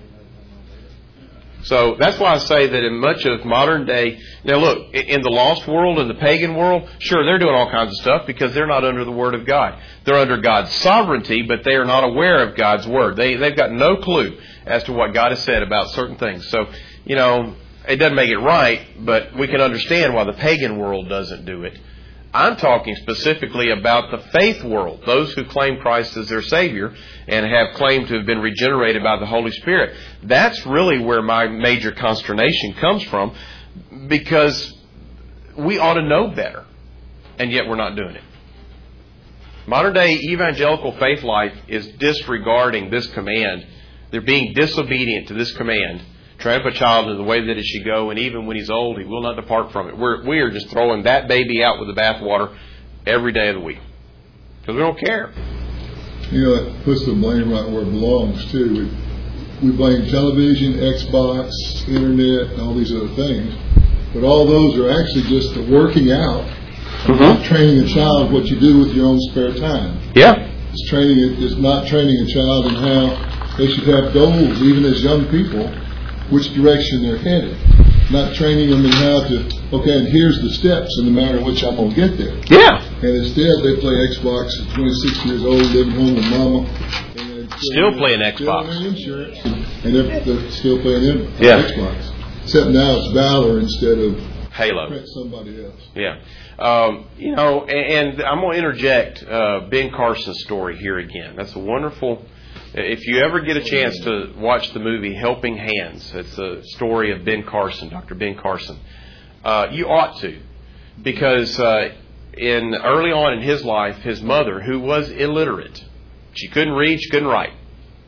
So that's why I say that in much of modern day, now look, in the lost world, in the pagan world, sure, they're doing all kinds of stuff because they're not under the Word of God. They're under God's sovereignty, but they are not aware of God's Word. They, they've got no clue as to what God has said about certain things. So, you know, it doesn't make it right, but we can understand why the pagan world doesn't do it. I'm talking specifically about the faith world, those who claim Christ as their Savior and have claimed to have been regenerated by the Holy Spirit. That's really where my major consternation comes from, because we ought to know better, and yet we're not doing it. Modern day evangelical faith life is disregarding this command. They're being disobedient to this command. Train up a child in the way that it should go, and even when he's old, he will not depart from it. We're, we are just throwing that baby out with the bathwater every day of the week because we don't care. You know, it puts the blame right where it belongs, too. We, we blame television, Xbox, internet, and all these other things. But all those are actually just the working out of mm-hmm. training a child what you do with your own spare time. Yeah. It's training. It's not training a child in how they should have goals, even as young people, which direction they're headed. Not training them in how to, okay, and here's the steps in the manner in which I'm going to get there. Yeah. And instead they play Xbox at twenty-six years old, living home with mama. And still playing Xbox. Still insurance. And they're, they're still playing yeah. Xbox. Except now it's Valor instead of Halo. Somebody else. Yeah. Um, you know, and, and I'm going to interject uh, Ben Carson's story here again. That's a wonderful... If you ever get a chance to watch the movie Helping Hands, it's a story of Ben Carson, Doctor Ben Carson. Uh, you ought to, because uh, in early on in his life, his mother, who was illiterate, she couldn't read, she couldn't write.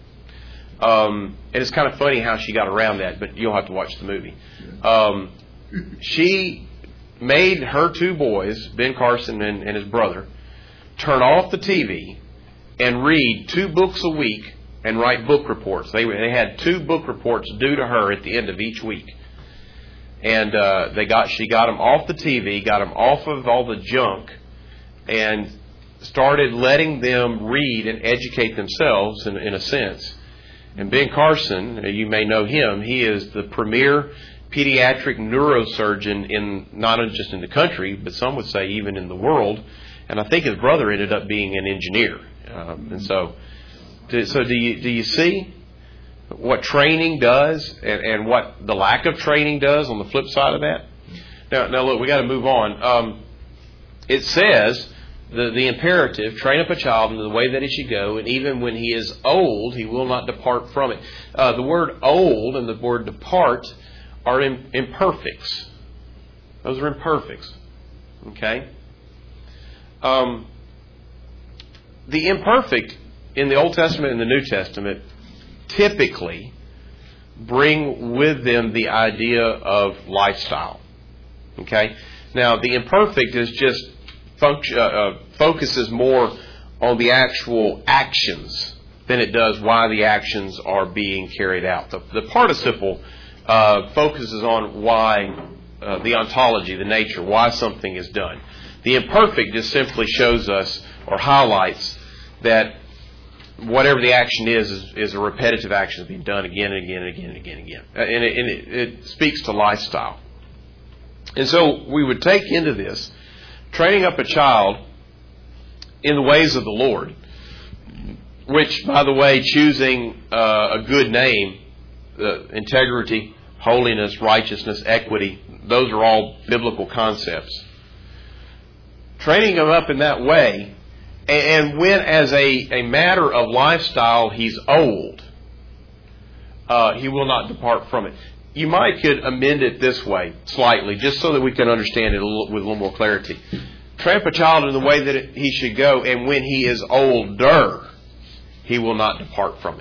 Um, and it's kind of funny how she got around that, but you'll have to watch the movie. Um, she made her two boys, Ben Carson and, and his brother, turn off the T V and read two books a week and write book reports. They they had two book reports due to her at the end of each week, and uh, they got she got them off the T V, got them off of all the junk, and started letting them read and educate themselves in, in a sense. And Ben Carson, you may know him. He is the premier pediatric neurosurgeon in not just in the country, but some would say even in the world. And I think his brother ended up being an engineer. Um, and so, so do you do you see what training does, and, and what the lack of training does on the flip side of that? Now, now look, we got to move on. Um, it says the the imperative: train up a child in the way that he should go, and even when he is old, he will not depart from it. Uh, the word "old" and the word "depart" are in, imperfects. Those are imperfects. Okay. Um, the imperfect in the Old Testament and the New Testament typically bring with them the idea of lifestyle. Okay? Now, the imperfect is just function, uh, uh, focuses more on the actual actions than it does why the actions are being carried out. The, the participle uh, focuses on why, uh, the ontology, the nature, why something is done. The imperfect just simply shows us or highlights that whatever the action is, is, is a repetitive action that's being done again and again and again and again and again. And, it, and it, it speaks to lifestyle. And so we would take into this, training up a child in the ways of the Lord, which, by the way, choosing uh, a good name, uh, integrity, holiness, righteousness, equity, those are all biblical concepts. Training him up in that way, and when as a, a matter of lifestyle he's old, uh, he will not depart from it. You might could amend it this way slightly, just so that we can understand it a little, with a little more clarity. Train up a child in the way that it, he should go, and when he is older, he will not depart from it.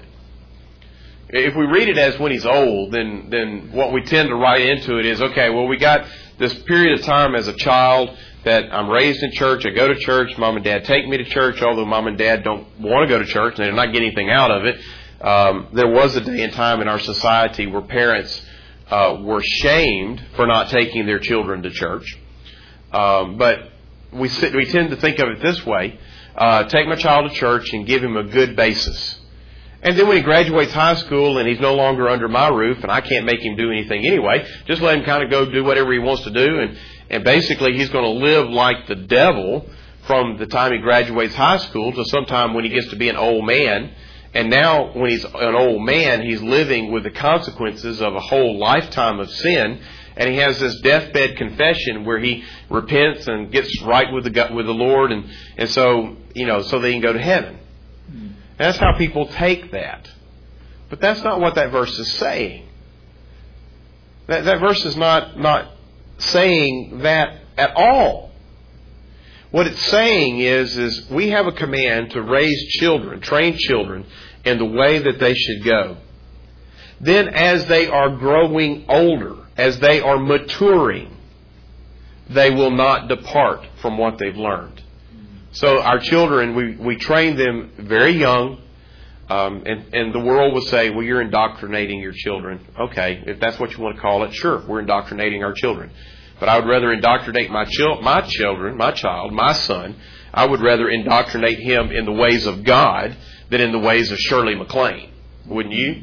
If we read it as when he's old, then then what we tend to write into it is, okay, well, we got this period of time as a child that I'm raised in church, I go to church, Mom and Dad take me to church, although Mom and Dad don't want to go to church and they're not getting anything out of it. Um, there was a day and time in our society where parents uh, were shamed for not taking their children to church. Um, but we sit, we tend to think of it this way. Uh, take my child to church and give him a good basis. And then when he graduates high school and he's no longer under my roof and I can't make him do anything anyway, just let him kind of go do whatever he wants to do. And, and basically he's going to live like the devil from the time he graduates high school to sometime when he gets to be an old man. And now when he's an old man, he's living with the consequences of a whole lifetime of sin. And he has this deathbed confession where he repents and gets right with the with the Lord. And, and so, you know, so they can go to heaven. And that's how people take that. But that's not what that verse is saying. That, that verse is not, not saying that at all. What it's saying is, is we have a command to raise children, train children in the way that they should go. Then as they are growing older, as they are maturing, they will not depart from what they've learned. So our children, we, we train them very young, um, and, and the world will say, well, you're indoctrinating your children. Okay, if that's what you want to call it, sure, we're indoctrinating our children. But I would rather indoctrinate my, chil- my children, my child, my son. I would rather indoctrinate him in the ways of God than in the ways of Shirley MacLaine. Wouldn't you?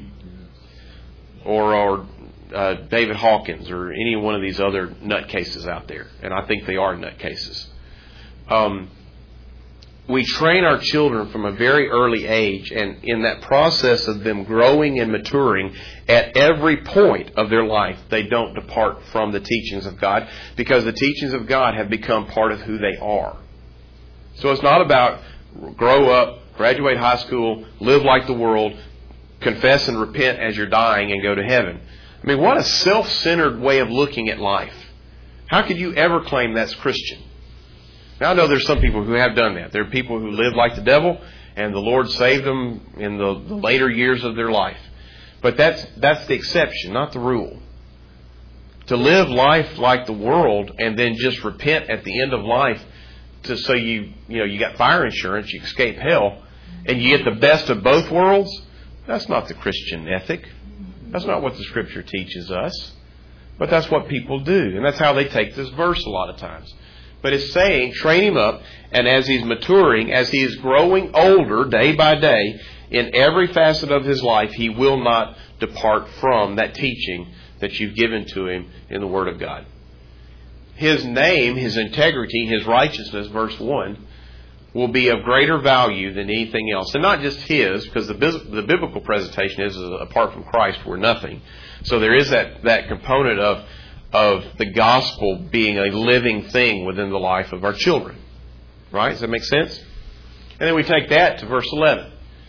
Or, or uh, David Hawkins or any one of these other nutcases out there. And I think they are nutcases. Um... We train our children from a very early age, and in that process of them growing and maturing, at every point of their life, they don't depart from the teachings of God, because the teachings of God have become part of who they are. So it's not about grow up, graduate high school, live like the world, confess and repent as you're dying, and go to heaven. I mean, what a self-centered way of looking at life. How could you ever claim that's Christian? Now, I know there's some people who have done that. There are people who live like the devil, and the Lord saved them in the, the later years of their life. But that's that's the exception, not the rule. To live life like the world and then just repent at the end of life, to so you you know you got fire insurance, you escape hell, and you get the best of both worlds. That's not the Christian ethic. That's not what the Scripture teaches us. But that's what people do, and that's how they take this verse a lot of times. But it's saying, train him up, and as he's maturing, as he is growing older day by day, in every facet of his life, he will not depart from that teaching that you've given to him in the Word of God. His name, his integrity, his righteousness, verse one, will be of greater value than anything else. And not just his, because the, the biblical presentation is, apart from Christ, we're nothing. So there is that, that component of of the gospel being a living thing within the life of our children. Right? Does that make sense? And then we take that to verse eleven.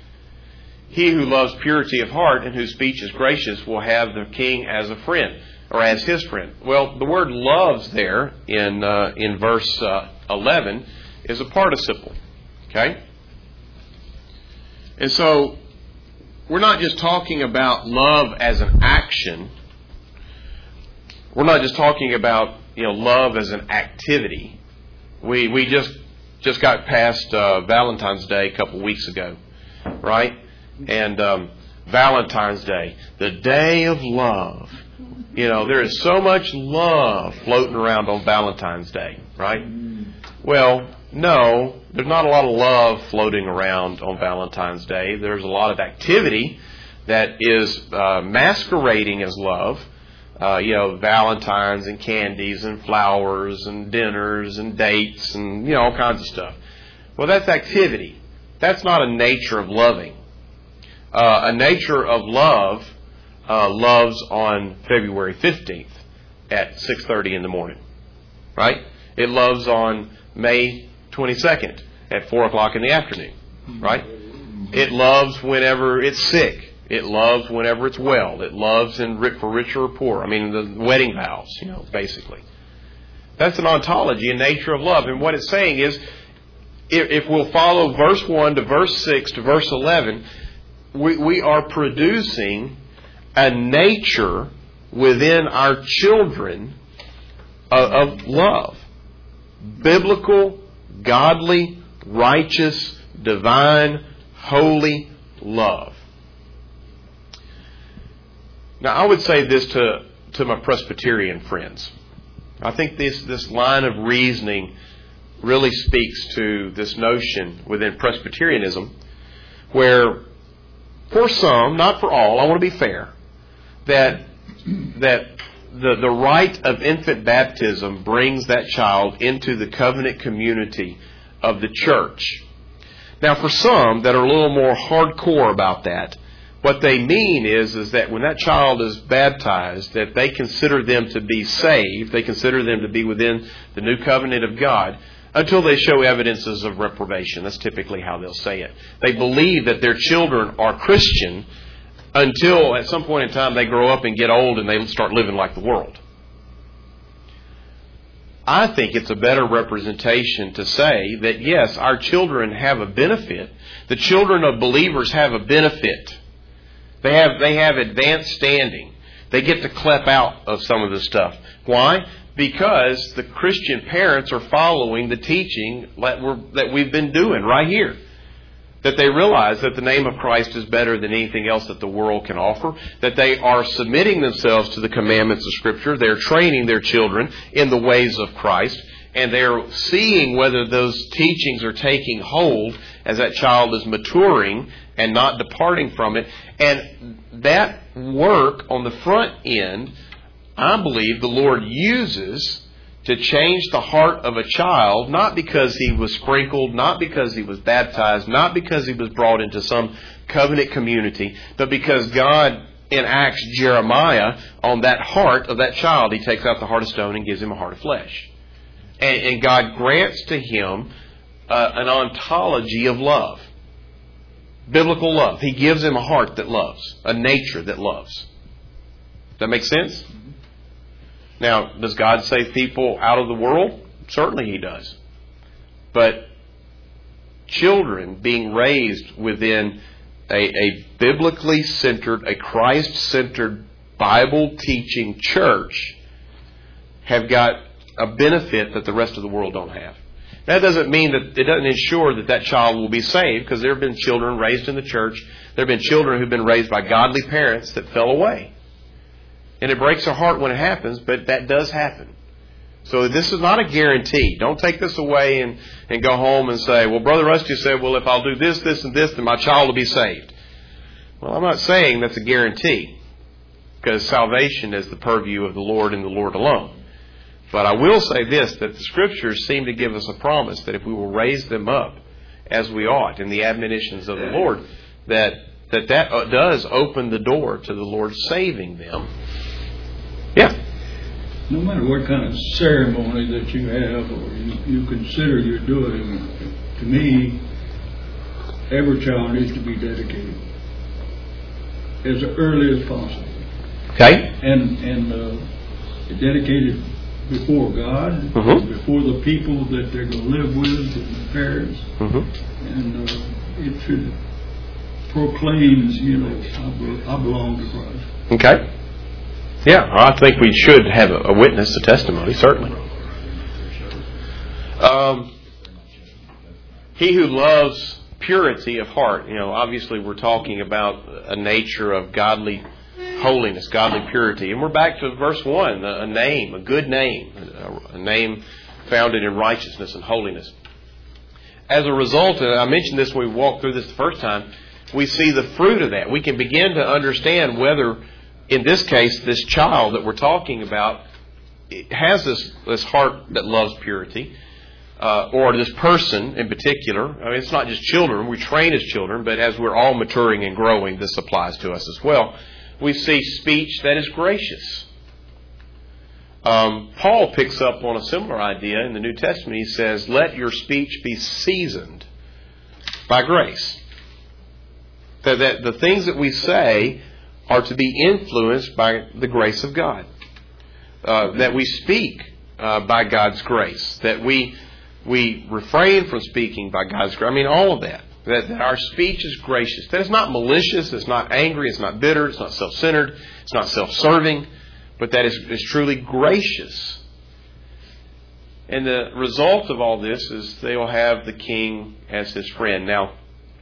He who loves purity of heart and whose speech is gracious will have the king as a friend, or as his friend. Well, the word loves there in uh, in verse uh, eleven is a participle. Okay? And so we're not just talking about love as an action. We're not just talking about, you know, love as an activity. We we just just got past uh, Valentine's Day a couple weeks ago, right? And um, Valentine's Day, the day of love. You know, there is so much love floating around on Valentine's Day, right? Well, no, there's not a lot of love floating around on Valentine's Day. There's a lot of activity that is uh, masquerading as love. Uh, you know, Valentines and candies and flowers and dinners and dates and, you know, all kinds of stuff. Well, that's activity. That's not a nature of loving. Uh, a nature of love uh, loves on February fifteenth at six thirty in the morning. Right? It loves on May twenty-second at four o'clock in the afternoon. Right? It loves whenever it's sick. It loves whenever it's well. It loves in for richer or poor. I mean, the wedding vows, you know, basically. That's an ontology, a nature of love. And what it's saying is, if we'll follow verse one to verse six to verse eleven, we, we are producing a nature within our children of, of love. biblical, godly, righteous, divine, holy love. Now, I would say this to, to my Presbyterian friends. I think this, this line of reasoning really speaks to this notion within Presbyterianism where for some, not for all, I want to be fair, that that the, the rite of infant baptism brings that child into the covenant community of the church. Now, for some that are a little more hardcore about that, what they mean is, is that when that child is baptized, that they consider them to be saved, they consider them to be within the new covenant of God, until they show evidences of reprobation. That's typically how they'll say it. They believe that their children are Christian until at some point in time they grow up and get old and they start living like the world. I think it's a better representation to say that yes, our children have a benefit. The children of believers have a benefit. They have, they have advanced standing. They get to clep out of some of this stuff. Why? Because the Christian parents are following the teaching that, we're, that we've been doing right here. That they realize that the name of Christ is better than anything else that the world can offer. That they are submitting themselves to the commandments of Scripture. They're training their children in the ways of Christ. And they're seeing whether those teachings are taking hold as that child is maturing and not departing from it. And that work on the front end, I believe the Lord uses to change the heart of a child, not because he was sprinkled, not because he was baptized, not because he was brought into some covenant community, but because God enacts Jeremiah on that heart of that child. He takes out the heart of stone and gives him a heart of flesh. And, and God grants to him uh, an ontology of love. Biblical love. He gives him a heart that loves, a nature that loves. Does that make sense? Now, does God save people out of the world? Certainly He does. But children being raised within a, a biblically centered, a Christ-centered, Bible-teaching church have got a benefit that the rest of the world don't have. That doesn't mean that it doesn't ensure that that child will be saved, because there have been children raised in the church. There have been children who've been raised by godly parents that fell away. And it breaks our heart when it happens, but that does happen. So this is not a guarantee. Don't take this away and, and go home and say, well, Brother Rusty said, well, if I'll do this, this, and this, then my child will be saved. Well, I'm not saying that's a guarantee, because salvation is the purview of the Lord and the Lord alone. But I will say this, that the Scriptures seem to give us a promise that if we will raise them up as we ought in the admonitions of the Lord, that that, that does open the door to the Lord saving them. Yeah. No matter what kind of ceremony that you have or you, you consider you're doing, to me, every child needs to be dedicated as early as possible. Okay. And, and uh, dedicated before God, mm-hmm. before the people that they're going to live with, and the parents, mm-hmm. and uh, it should proclaims, you know, I, be, I belong to Christ. Okay. Yeah, I think we should have a, a witness, a testimony, certainly. Um, he who loves purity of heart, you know, obviously we're talking about a nature of godly holiness, godly purity. And we're back to verse one, a, a name, a good name, a, a name founded in righteousness and holiness. As a result, and I mentioned this when we walked through this the first time, we see the fruit of that. We can begin to understand whether, in this case, this child that we're talking about has this, this heart that loves purity, uh, or this person in particular. I mean, it's not just children. We train as children, but as we're all maturing and growing, this applies to us as well. We see speech that is gracious. Um, Paul picks up on a similar idea in the New Testament. He says, let your speech be seasoned by grace. That, that the things that we say are to be influenced by the grace of God. Uh, that we speak uh, by God's grace. That we we refrain from speaking by God's grace. I mean, all of that. That, that our speech is gracious. That it's not malicious, it's not angry, it's not bitter, it's not self-centered, it's not self-serving, but that is, is truly gracious. And the result of all this is they will have the king as his friend. Now,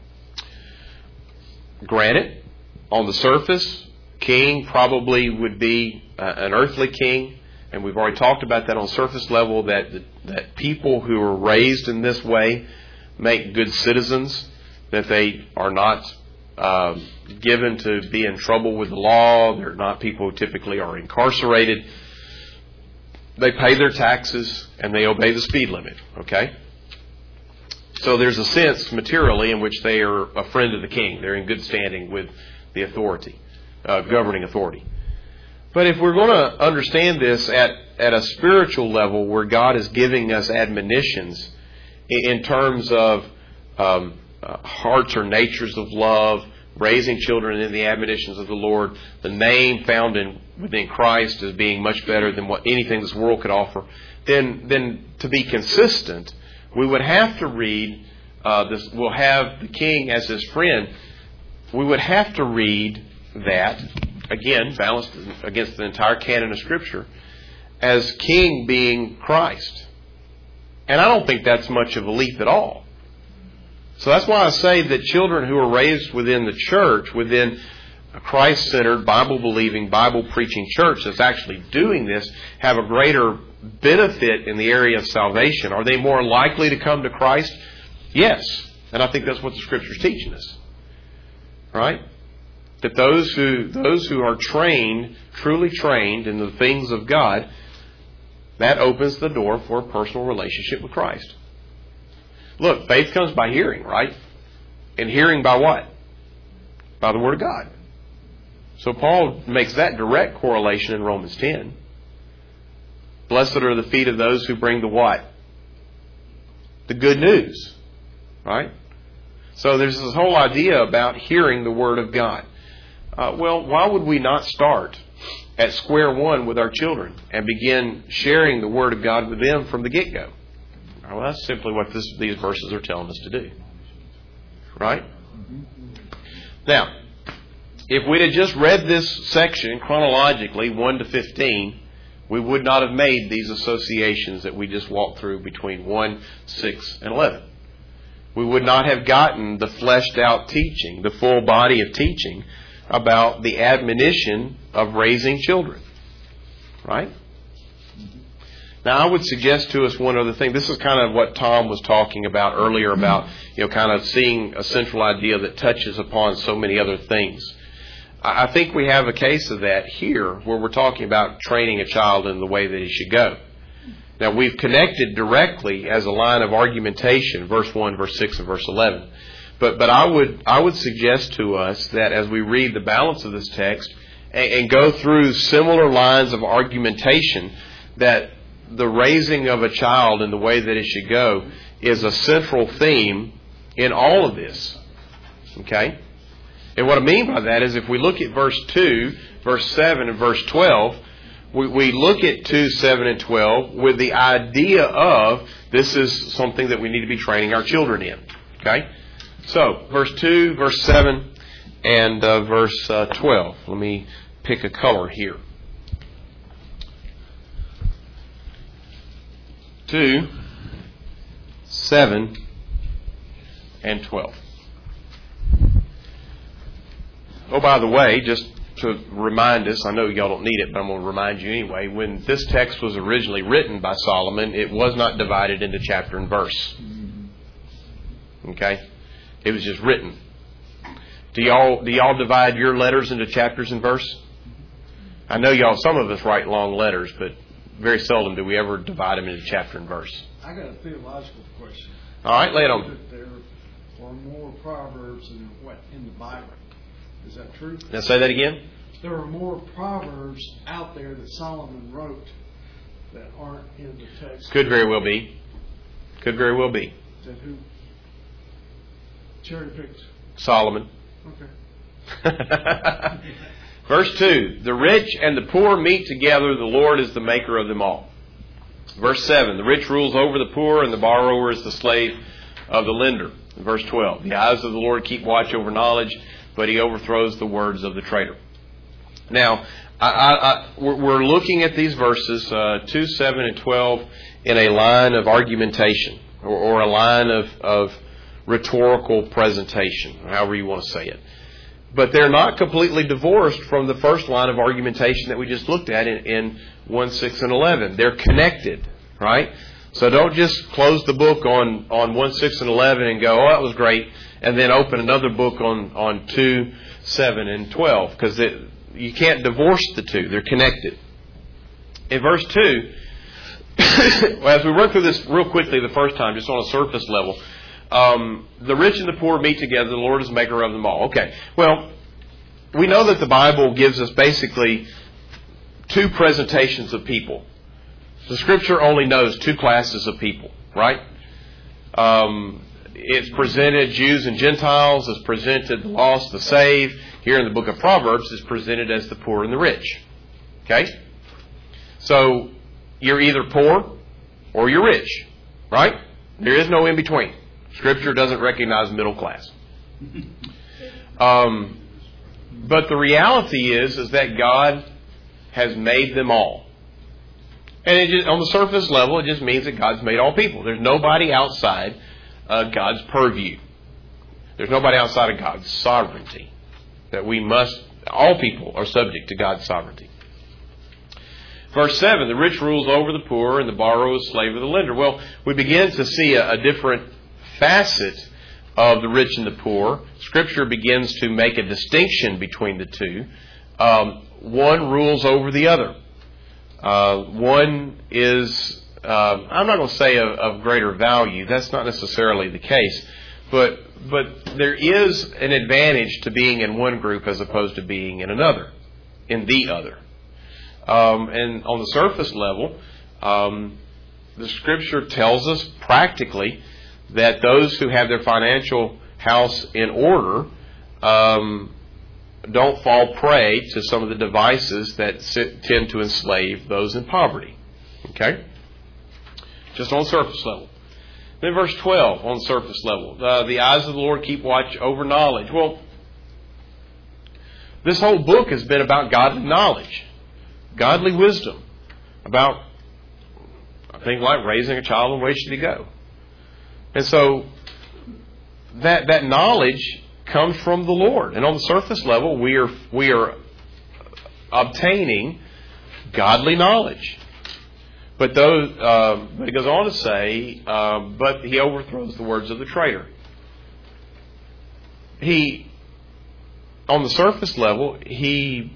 granted, on the surface, king probably would be uh, an earthly king. And we've already talked about that on surface level, that that people who are raised in this way make good citizens, that they are not uh, given to be in trouble with the law. They're not people who typically are incarcerated. They pay their taxes and they obey the speed limit. Okay? So there's a sense materially in which they are a friend of the king. They're in good standing with the authority, uh, governing authority. But if we're going to understand this at, at a spiritual level where God is giving us admonitions in, in terms of um, uh, hearts or natures of love, raising children in the admonitions of the Lord, the name found in within Christ as being much better than what anything this world could offer, then then to be consistent, we would have to read uh, this. We'll have the king as his friend. We would have to read that, again, balanced against the entire canon of Scripture, as king being Christ. And I don't think that's much of a leap at all. So that's why I say that children who are raised within the church, within a Christ-centered, Bible-believing, Bible-preaching church that's actually doing this, have a greater benefit in the area of salvation. Are they more likely to come to Christ? Yes. And I think that's what the Scripture is teaching us. Right? That those who those who are trained, truly trained in the things of God, that opens the door for a personal relationship with Christ. Look, faith comes by hearing, right? And hearing by what? By the Word of God. So Paul makes that direct correlation in Romans ten. Blessed are the feet of those who bring the what? The good news. Right? So there's this whole idea about hearing the Word of God. Uh, well, why would we not start at square one with our children and begin sharing the Word of God with them from the get-go? Well, that's simply what this, these verses are telling us to do. Right? Now, if we'd have just read this section chronologically, one to fifteen, we would not have made these associations that we just walked through between one, six, and eleven. We would not have gotten the fleshed out teaching, the full body of teaching about the admonition of raising children. Right? Now, I would suggest to us one other thing. This is kind of what Tom was talking about earlier about, you know, kind of seeing a central idea that touches upon so many other things. I think we have a case of that here where we're talking about training a child in the way that he should go. Now, we've connected directly as a line of argumentation, verse one, verse six, and verse eleven. But but I would I would suggest to us that as we read the balance of this text and, and go through similar lines of argumentation, that the raising of a child in the way that it should go is a central theme in all of this. Okay? And what I mean by that is if we look at verse two, verse seven, and verse twelve, we, we look at two, seven, and twelve with the idea of this is something that we need to be training our children in. Okay? So, verse two, verse seven, and uh, verse uh, twelve. Let me pick a color here. two, seven, and twelve. Oh, by the way, just to remind us, I know y'all don't need it, but I'm going to remind you anyway. When this text was originally written by Solomon, it was not divided into chapter and verse. Okay? It was just written. Do y'all, do y'all divide your letters into chapters and verse? I know y'all, some of us write long letters, but very seldom do we ever divide them into chapter and verse. I got a theological question. All right, lay it on. There are more proverbs than what in the Bible. Is that true? Now say that again. There are more proverbs out there that Solomon wrote that aren't in the text. Could very well be. Could very well be. That who cherry picked? Solomon. Okay. Verse two, the rich and the poor meet together, the Lord is the maker of them all. Verse seven, the rich rules over the poor, and the borrower is the slave of the lender. Verse twelve, the eyes of the Lord keep watch over knowledge, but he overthrows the words of the traitor. Now, I, I, I, we're looking at these verses, uh, two, seven, and twelve, in a line of argumentation, or, or a line of, of rhetorical presentation, however you want to say it. But they're not completely divorced from the first line of argumentation that we just looked at in, in one, six, and eleven. They're connected, right? So don't just close the book on, on one, six, and eleven and go, oh, that was great, and then open another book on, on two, seven, and twelve, because you can't divorce the two. They're connected. In verse two, well, as we run through this real quickly the first time, just on a surface level, um, the rich and the poor meet together. The Lord is maker of them all. Okay, well, we know that the Bible gives us basically two presentations of people. The Scripture only knows two classes of people, right? Um, it's presented Jews and Gentiles. It's presented the lost, the saved. Here in the book of Proverbs, it's presented as the poor and the rich. Okay? So, you're either poor or you're rich, right? There is no in between. Scripture doesn't recognize middle class. Um, but the reality is, is that God has made them all. And it just, on the surface level, it just means that God's made all people. There's nobody outside uh, God's purview. There's nobody outside of God's sovereignty. That we must, all people are subject to God's sovereignty. Verse seven, the rich rules over the poor and the borrower is slave of the lender. Well, we begin to see a, a different facet of the rich and the poor. Scripture begins to make a distinction between the two. Um, one rules over the other. Uh, one is, uh, I'm not going to say of, of greater value. That's not necessarily the case. But but there is an advantage to being in one group as opposed to being in another, in the other. Um, and on the surface level, um, the Scripture tells us practically that those who have their financial house in order um, don't fall prey to some of the devices that sit, tend to enslave those in poverty. Okay? Just on the surface level. Then verse twelve, on the surface level. Uh, the eyes of the Lord keep watch over knowledge. Well, this whole book has been about godly knowledge. Godly wisdom. About, I think, like raising a child and where should he go. And so, that that knowledge comes from the Lord. And on the surface level, we are we are obtaining godly knowledge. But those, uh, but it goes on to say, uh, but he overthrows the words of the traitor. He, on the surface level, he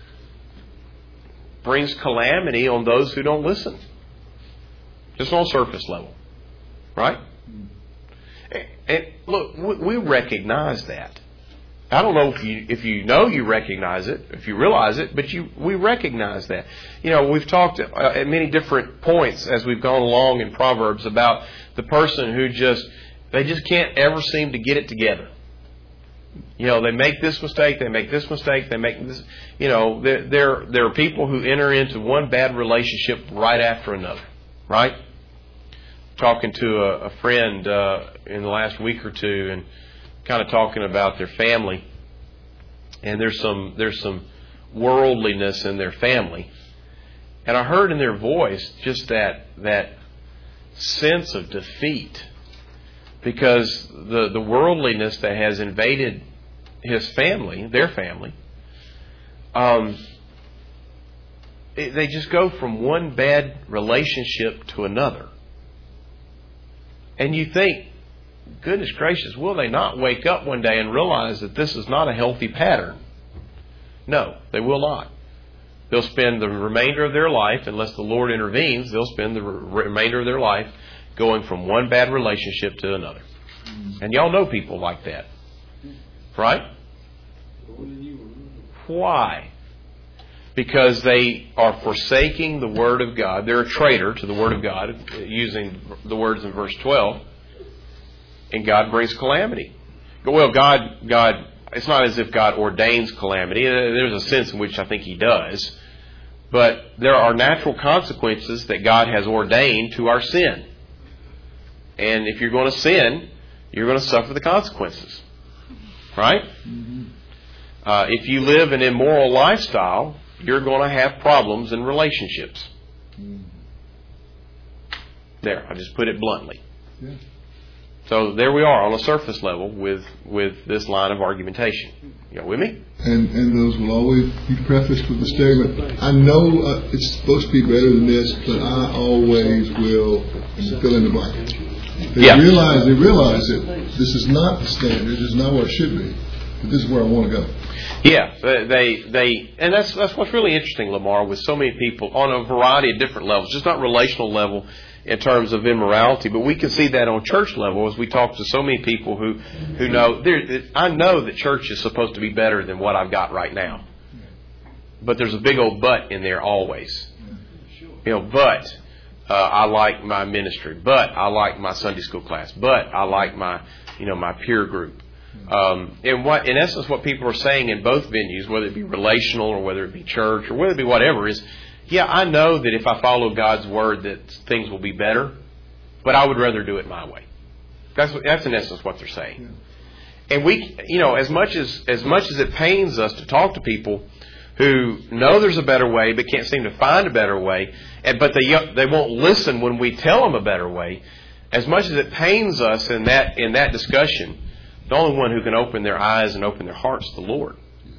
brings calamity on those who don't listen. Just on surface level. Right? And look, we recognize that. I don't know if you if you know you recognize it, if you realize it, but you we recognize that. You know, we've talked at many different points as we've gone along in Proverbs about the person who just, they just can't ever seem to get it together. You know, they make this mistake, they make this mistake, they make this, you know, there there, there are people who enter into one bad relationship right after another, right? Talking to a, a friend uh, in the last week or two and kind of talking about their family, and there's some there's some worldliness in their family, and I heard in their voice just that that sense of defeat, because the the worldliness that has invaded his family, their family, um, it, they just go from one bad relationship to another, and you think, goodness gracious, will they not wake up one day and realize that this is not a healthy pattern? No, they will not. They'll spend the remainder of their life, unless the Lord intervenes, they'll spend the re- remainder of their life going from one bad relationship to another. And y'all know people like that. Right? Why? Because they are forsaking the Word of God. They're a traitor to the Word of God, using the words in verse twelve. And God brings calamity. Well, God, God, it's not as if God ordains calamity. There's a sense in which I think He does. But there are natural consequences that God has ordained to our sin. And if you're going to sin, you're going to suffer the consequences. Right? Mm-hmm. Uh, if you live an immoral lifestyle, you're going to have problems in relationships. There, I just put it bluntly. Yeah. So there we are on a surface level with, with this line of argumentation. You know, with me? And and those will always be prefaced with the statement, I know uh, it's supposed to be better than this, but I always will fill in the blank. They Yeah. realize they realize that this is not the standard, this is not what it should be, but this is where I want to go. Yeah, they, they, and that's that's what's really interesting, Lamar, with so many people on a variety of different levels, just not relational level in terms of immorality, but we can see that on church level as we talk to so many people who, who know, I know that church is supposed to be better than what I've got right now. But there's a big old but in there always. You know, but uh, I like my ministry, but I like my Sunday school class, but I like my, you know, my peer group. Um, and what, in essence, what people are saying in both venues, whether it be relational or whether it be church or whether it be whatever, is, yeah, I know that if I follow God's word that things will be better, but I would rather do it my way. That's that's in essence what they're saying. Yeah. And we, you know, as much as as much as it pains us to talk to people who know there's a better way but can't seem to find a better way, and but they they won't listen when we tell them a better way. As much as it pains us in that in that discussion, the only one who can open their eyes and open their hearts is the Lord.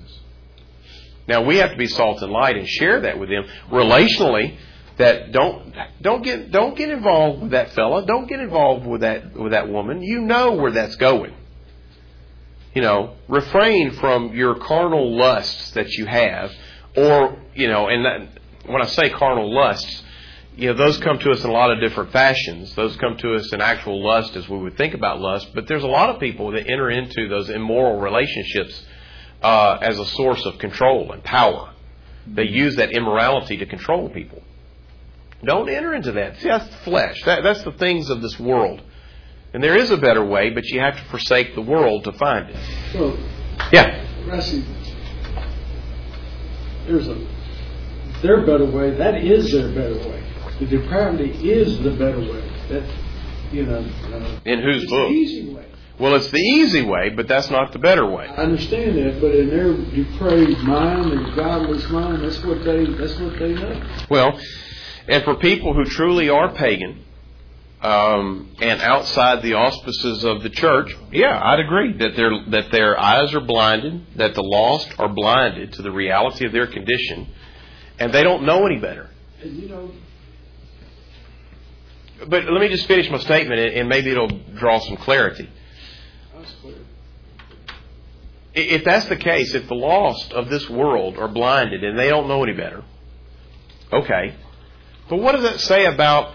Now we have to be salt and light and share that with them relationally. That don't don't get don't get involved with that fella. Don't get involved with that with that woman. You know where that's going. You know, refrain from your carnal lusts that you have, or you know, and that, when I say carnal lusts, you know, those come to us in a lot of different fashions. Those come to us in actual lust as we would think about lust. But there's a lot of people that enter into those immoral relationships Uh, as a source of control and power. They use that immorality to control people. Don't enter into that. See, that's the flesh. That, that's the things of this world. And there is a better way, but you have to forsake the world to find it. So, yeah. Rusty, there's a their better way. That is their better way. The depravity is the better way. That, you know. Uh, In whose it's book? The easy way. Well, it's the easy way, but that's not the better way. I understand that, but in their depraved mind and godless mind, that's what they that's what they know. Well, and for people who truly are pagan um, and outside the auspices of the church, yeah, I'd agree that their that their eyes are blinded, that the lost are blinded to the reality of their condition, and they don't know any better. And you know. But let me just finish my statement, and maybe it'll draw some clarity. If that's the case, if the lost of this world are blinded and they don't know any better, okay. But what does that say about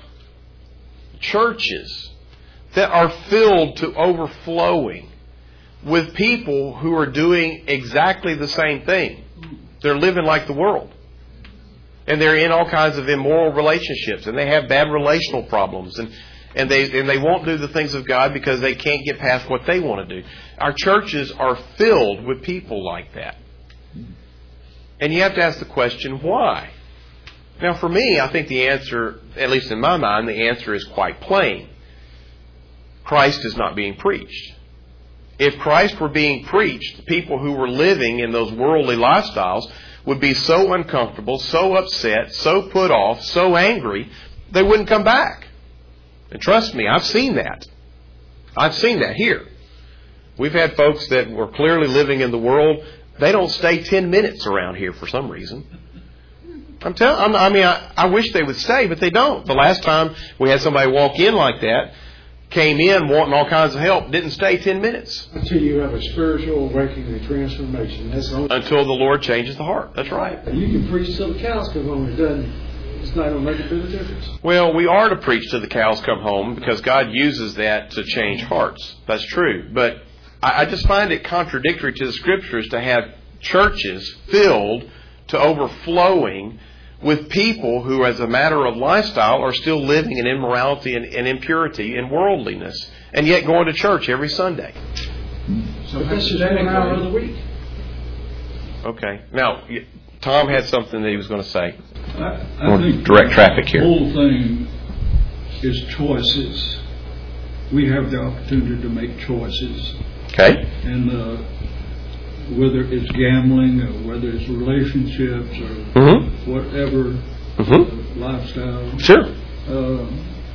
churches that are filled to overflowing with people who are doing exactly the same thing? They're living like the world. And they're in all kinds of immoral relationships, and they have bad relational problems, and And they and they won't do the things of God because they can't get past what they want to do. Our churches are filled with people like that. And you have to ask the question, why? Now, for me, I think the answer, at least in my mind, the answer is quite plain. Christ is not being preached. If Christ were being preached, the people who were living in those worldly lifestyles would be so uncomfortable, so upset, so put off, so angry, they wouldn't come back. And trust me, I've seen that. I've seen that here. We've had folks that were clearly living in the world. They don't stay ten minutes around here for some reason. I'm telling. I mean, I, I wish they would stay, but they don't. The last time we had somebody walk in like that, came in wanting all kinds of help, didn't stay ten minutes. Until you have a spiritual awakening and transformation. That's the only Until the Lord changes the heart. That's right. You can preach till the cows come home. It doesn't. It's not going to make a bit of difference. Well, we are to preach till the cows come home because God uses that to change hearts. That's true. But I, I just find it contradictory to the Scriptures to have churches filled to overflowing with people who, as a matter of lifestyle, are still living in immorality and, and impurity and worldliness, and yet going to church every Sunday. So that's just one hour of the week. Okay. Now, Tom had something that he was going to say. I, I think direct traffic here. The whole thing is choices. We have the opportunity to make choices. Okay. And uh, whether it's gambling or whether it's relationships or Mm-hmm. whatever Mm-hmm. uh, lifestyle. Sure. Uh,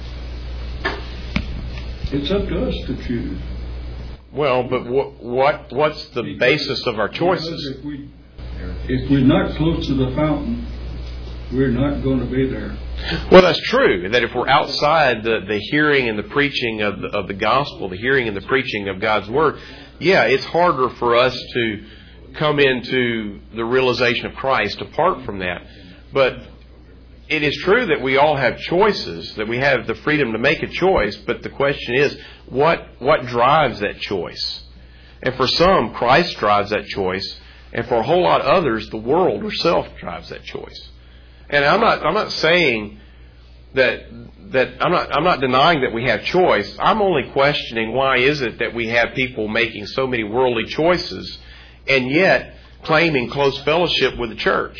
it's up to us to choose. Well, but what what what's the Because- basis of our because choices? If, we, if we're not close to the fountain, we're not going to be there. Well, that's true. That if we're outside the, the hearing and the preaching of the, of the gospel, the hearing and the preaching of God's word, yeah, it's harder for us to come into the realization of Christ apart from that. But it is true that we all have choices, that we have the freedom to make a choice, but the question is, what what drives that choice? And for some, Christ drives that choice, and for a whole lot of others, the world herself drives that choice. And I'm not I'm not saying that that I'm not I'm not denying that we have choice. I'm only questioning why is it that we have people making so many worldly choices and yet claiming close fellowship with the church.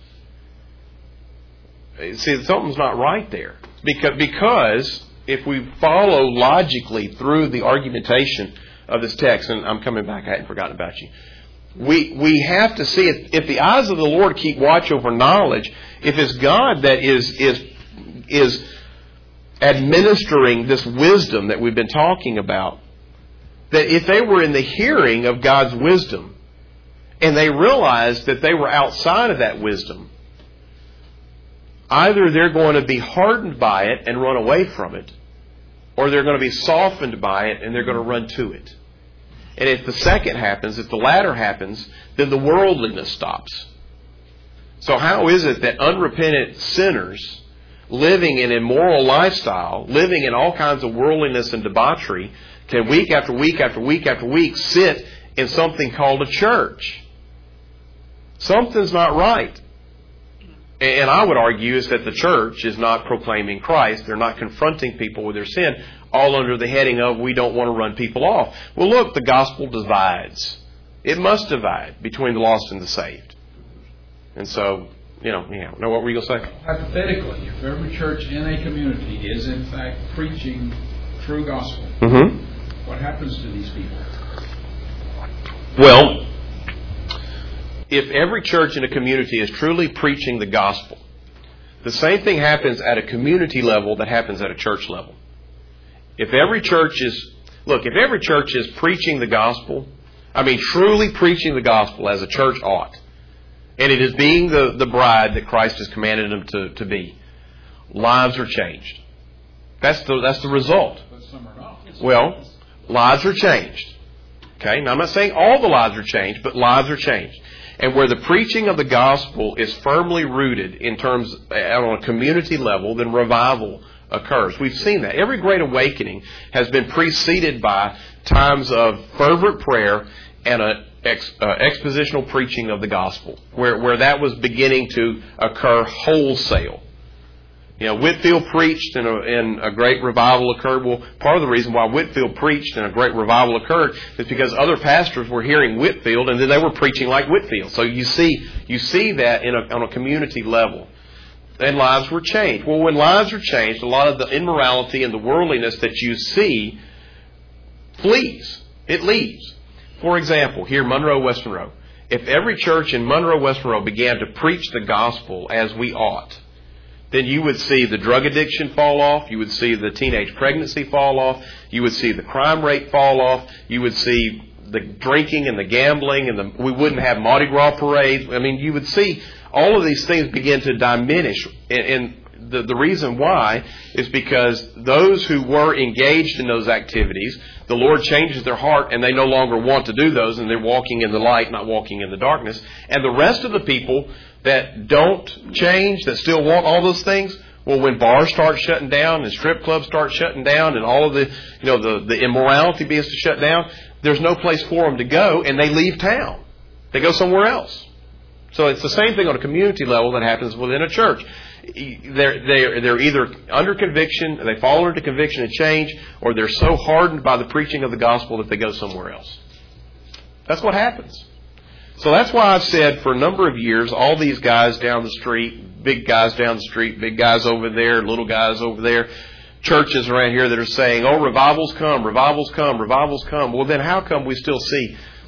See, something's not right there. Because, because if we follow logically through the argumentation of this text, and I'm coming back, I hadn't forgotten about you. We we have to see if, if the eyes of the Lord keep watch over knowledge, if it's God that is is is administering this wisdom that we've been talking about, that if they were in the hearing of God's wisdom and they realized that they were outside of that wisdom, either they're going to be hardened by it and run away from it, or they're going to be softened by it and they're going to run to it. And if the second happens, if the latter happens, then the worldliness stops. So how is it that unrepentant sinners living an immoral lifestyle, living in all kinds of worldliness and debauchery, can week after week after week after week sit in something called a church? Something's not right. And I would argue is that the church is not proclaiming Christ. They're not confronting people with their sin, all under the heading of we don't want to run people off. Well, look, the gospel divides. It must divide between the lost and the saved. And so, you know, yeah. Know what were you going to say? Hypothetically, if every church in a community is in fact preaching true gospel, Mm-hmm. what happens to these people? Well, if every church in a community is truly preaching the gospel, the same thing happens at a community level that happens at a church level. If every church is, look, if every church is preaching the gospel, I mean truly preaching the gospel as a church ought, and it is being the, the bride that Christ has commanded them to, to be, lives are changed. That's the, that's the result. But some are not. Well, lives are changed. Okay, now I'm not saying all the lives are changed, but lives are changed. And where the preaching of the gospel is firmly rooted in terms on a community level, then revival occurs. We've seen that. Every great awakening has been preceded by times of fervent prayer and an ex, uh, expositional preaching of the gospel, where, where that was beginning to occur wholesale. You know, Whitefield preached and a, and a great revival occurred. Well, part of the reason why Whitefield preached and a great revival occurred is because other pastors were hearing Whitefield and then they were preaching like Whitefield. So you see, you see that in a, on a community level. And lives were changed. Well, when lives are changed, a lot of the immorality and the worldliness that you see flees. It leaves. For example, here, Monroe, West Monroe. If every church in Monroe, West Monroe began to preach the gospel as we ought, then you would see the drug addiction fall off. You would see the teenage pregnancy fall off. You would see the crime rate fall off. You would see the drinking and the gambling, and the, we wouldn't have Mardi Gras parades. I mean, you would see all of these things begin to diminish. And, and the, the reason why is because those who were engaged in those activities, the Lord changes their heart and they no longer want to do those, and they're walking in the light, not walking in the darkness. And the rest of the people that don't change, that still want all those things, well, when bars start shutting down and strip clubs start shutting down and all of the, you know, the, the immorality begins to shut down, there's no place for them to go, and they leave town. They go somewhere else. So it's the same thing on a community level that happens within a church. They're, they're, they're either under conviction, they fall under conviction and change, or they're so hardened by the preaching of the gospel that they go somewhere else. That's what happens. So that's why I've said for a number of years, all these guys down the street, big guys down the street, big guys over there, little guys over there, churches around here that are saying, oh, revivals come, revivals come, revivals come. Well, then how come we still see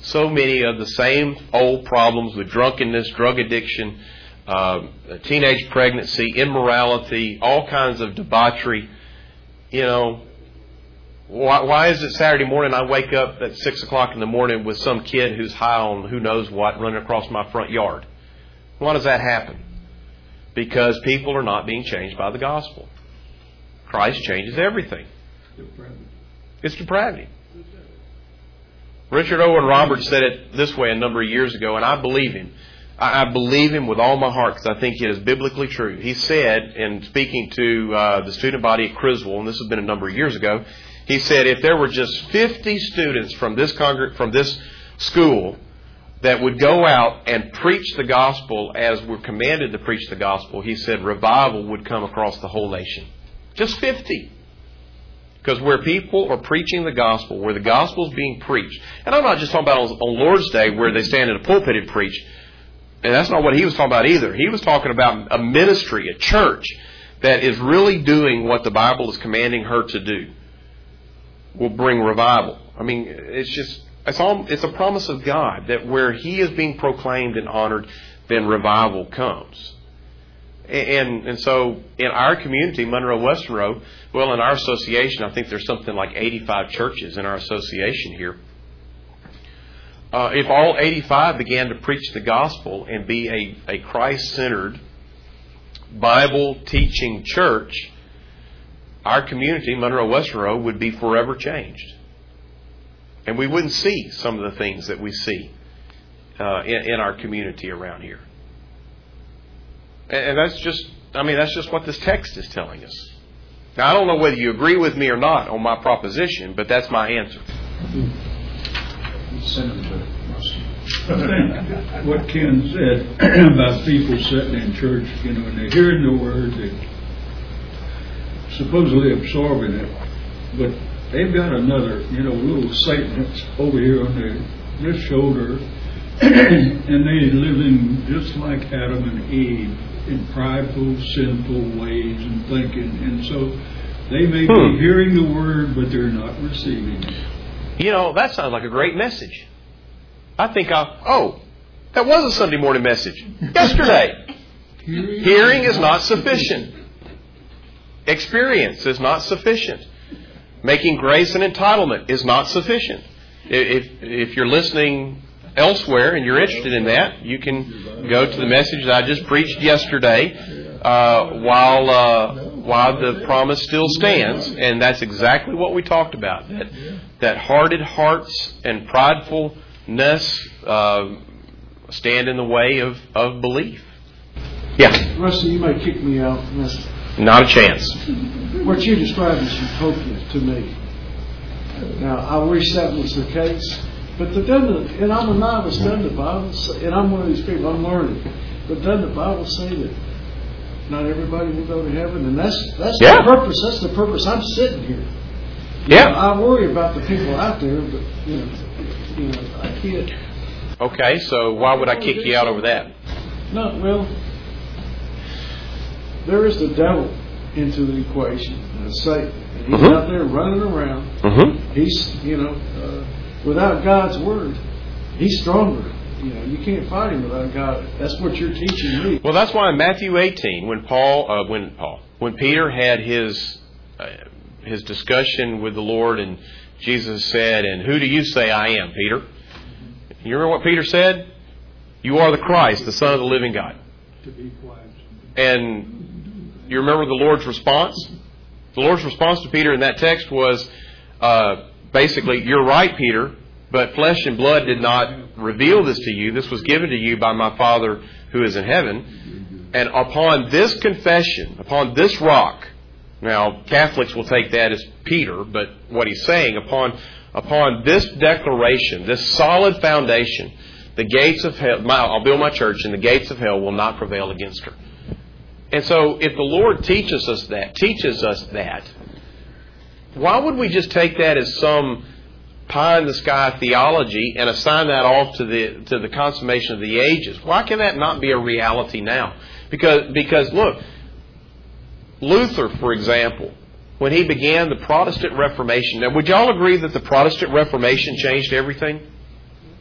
so many of the same old problems with drunkenness, drug addiction, uh, teenage pregnancy, immorality, all kinds of debauchery. You know, why, why is it Saturday morning I wake up at six o'clock in the morning with some kid who's high on who knows what running across my front yard? Why does that happen? Because people are not being changed by the gospel. Christ changes everything. It's depravity. Richard Owen Roberts said it this way a number of years ago, and I believe him. I believe him with all my heart because I think it is biblically true. He said, in speaking to uh, the student body at Criswell, and this has been a number of years ago, he said if there were just fifty students from this congreg- from this school that would go out and preach the gospel as we're commanded to preach the gospel, he said revival would come across the whole nation. Just fifty. Because where people are preaching the gospel, where the gospel is being preached, and I'm not just talking about on, on Lord's Day where they stand in a pulpit and preach, and that's not what he was talking about either. He was talking about a ministry, a church that is really doing what the Bible is commanding her to do. Will bring revival. I mean, it's just, it's all, it's a promise of God that where He is being proclaimed and honored, then revival comes. And and so in our community, Monroe West Monroe, well, in our association, I think there's something like eighty-five churches in our association here. Uh, if all eighty-five began to preach the gospel and be a, a Christ-centered, Bible-teaching church, our community, Monroe West Monroe, would be forever changed. And we wouldn't see some of the things that we see uh, in, in our community around here. And that's just, I mean, that's just what this text is telling us. Now, I don't know whether you agree with me or not on my proposition, but that's my answer. What Ken said about people sitting in church, you know, and they're hearing the word, they're supposedly absorbing it, but they've got another, you know, little Satan that's over here on their this shoulder, and they're living just like Adam and Eve in prideful, sinful ways and thinking, and so they may hmm. be hearing the word, but they're not receiving it. You know, that sounds like a great message. I think I, oh, that was a Sunday morning message. Yesterday. Hearing, Hearing is not sufficient. Experience is not sufficient. Making grace an entitlement is not sufficient. If if you're listening elsewhere and you're interested in that, you can go to the message that I just preached yesterday uh, while uh, while the promise still stands, and that's exactly what we talked about. That that hardened hearts and pridefulness uh, stand in the way of, of belief. Yeah. Rusty, you may kick me out. Not a chance. What you described is utopia to me. Now, I wish that was the case, but the, doesn't, and I'm a novice, doesn't the Bible say, and I'm one of these people, I'm learning, but doesn't the Bible say that not everybody will go to heaven? And that's that's yeah. the purpose. That's the purpose. I'm sitting here. You yeah. know, I worry about the people out there, but you know, you know, I can't. Okay, so why would I kick you out over that? No, well, there is the devil into the equation, and Satan. And he's mm-hmm. out there running around. Mm-hmm. He's, you know, uh, without God's word, he's stronger. You know, you can't fight him without God. That's what you're teaching me. Well, that's why in Matthew eighteen, when Paul, uh, when Paul, when Peter had his uh, his discussion with the Lord, and Jesus said, "And who do you say I am, Peter?" You remember what Peter said? "You are the Christ, the Son of the living God." And you remember the Lord's response? The Lord's response to Peter in that text was uh, basically, "You're right, Peter, but flesh and blood did not reveal this to you. This was given to you by my Father who is in heaven. And upon this confession, upon this rock," now Catholics will take that as Peter, but what he's saying, upon upon this declaration, this solid foundation, the gates of hell, my, I'll build my church, and the gates of hell will not prevail against her. And so if the Lord teaches us that, teaches us that, why would we just take that as some pie-in-the-sky theology and assign that off to the to the consummation of the ages? Why can that not be a reality now? Because, because look, Luther, for example, when he began the Protestant Reformation, now would y'all agree that the Protestant Reformation changed everything?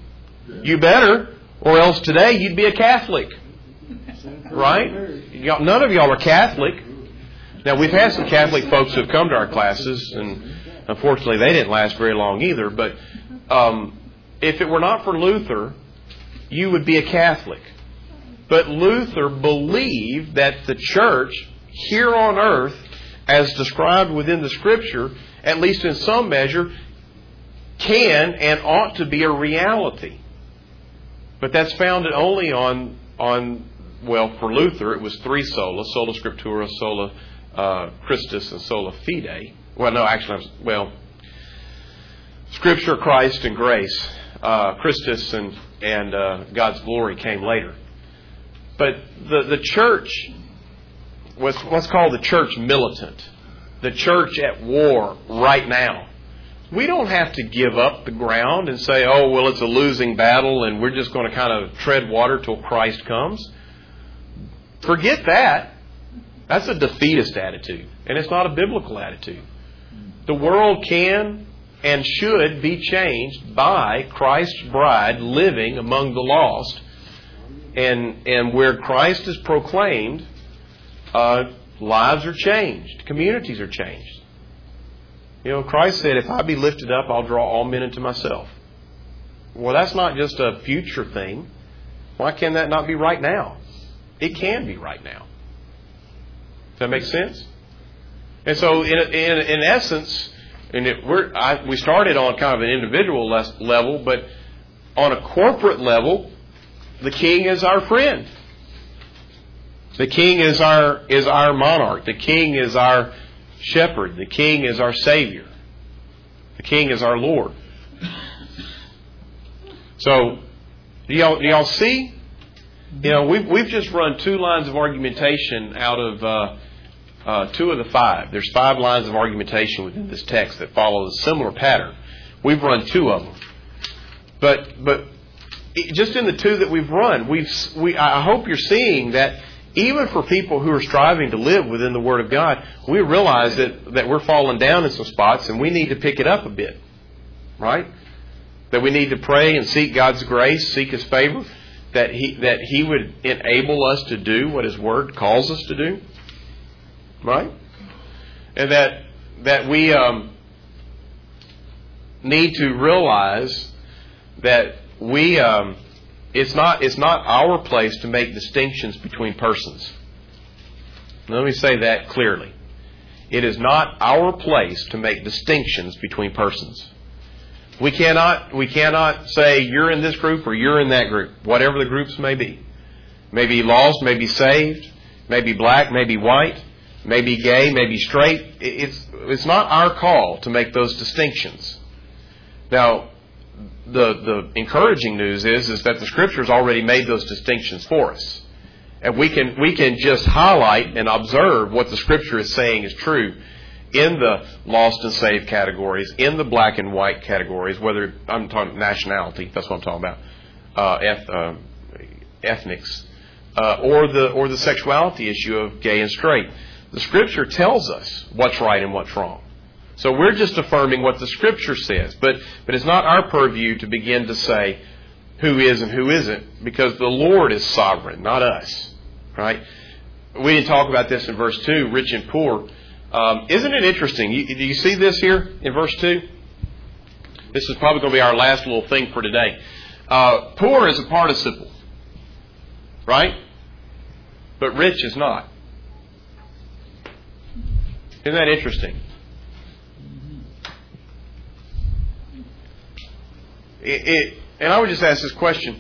You better, or else today you'd be a Catholic. Right? Y'all, none of y'all are Catholic. Now, we've had some Catholic folks who have come to our classes, and unfortunately they didn't last very long either. But um, if it were not for Luther, you would be a Catholic. But Luther believed that the church here on earth, as described within the Scripture, at least in some measure, can and ought to be a reality. But that's founded only on, on well, for Luther, it was three sola, sola scriptura, sola uh, Christus, and sola fide. Well, no, actually, well, Scripture, Christ, and grace. Uh, Christus and, and uh, God's glory came later. But the, the church was what's called the church militant. The church at war right now. We don't have to give up the ground and say, oh, well, it's a losing battle and we're just going to kind of tread water till Christ comes. Forget that. That's a defeatist attitude. And it's not a biblical attitude. The world can and should be changed by Christ's bride living among the lost. And and where Christ is proclaimed, uh, lives are changed. Communities are changed. You know, Christ said, if I be lifted up, I'll draw all men into myself. Well, that's not just a future thing. Why can that not be right now? It can be right now. Does that make sense? And so, in in, in essence, and it, we're, I, we started on kind of an individual level, but on a corporate level, the king is our friend. The king is our is our monarch. The king is our shepherd. The king is our savior. The king is our Lord. So, do y'all, do y'all see? You know, we've we've just run two lines of argumentation out of uh, uh, two of the five. There's five lines of argumentation within this text that follow a similar pattern. We've run two of them, but but. Just in the two that we've run, we've we. I hope you're seeing that even for people who are striving to live within the Word of God, we realize that, that we're falling down in some spots and we need to pick it up a bit, right? That we need to pray and seek God's grace, seek His favor, that He that He would enable us to do what His Word calls us to do, right? And that that we um, need to realize that. We, um, it's not, it's not our place to make distinctions between persons. Let me say that clearly. It is not our place to make distinctions between persons. We cannot, we cannot say you're in this group or you're in that group, whatever the groups may be. Maybe lost, maybe saved, maybe black, maybe white, maybe gay, maybe straight. It's, it's not our call to make those distinctions. Now, The the encouraging news is is that the Scripture's already made those distinctions for us, and we can we can just highlight and observe what the Scripture is saying is true in the lost and saved categories, in the black and white categories. Whether I'm talking nationality, that's what I'm talking about, uh, eth, uh, ethnics, uh, or the or the sexuality issue of gay and straight. The Scripture tells us what's right and what's wrong. So we're just affirming what the Scripture says. But but it's not our purview to begin to say who is and who isn't, because the Lord is sovereign, not us. Right? We didn't talk about this in verse two, rich and poor. Um, isn't it interesting? You, do you see this here in verse two? This is probably going to be our last little thing for today. Uh, poor is a participle. Right? But rich is not. Isn't that interesting? It, it, and I would just ask this question.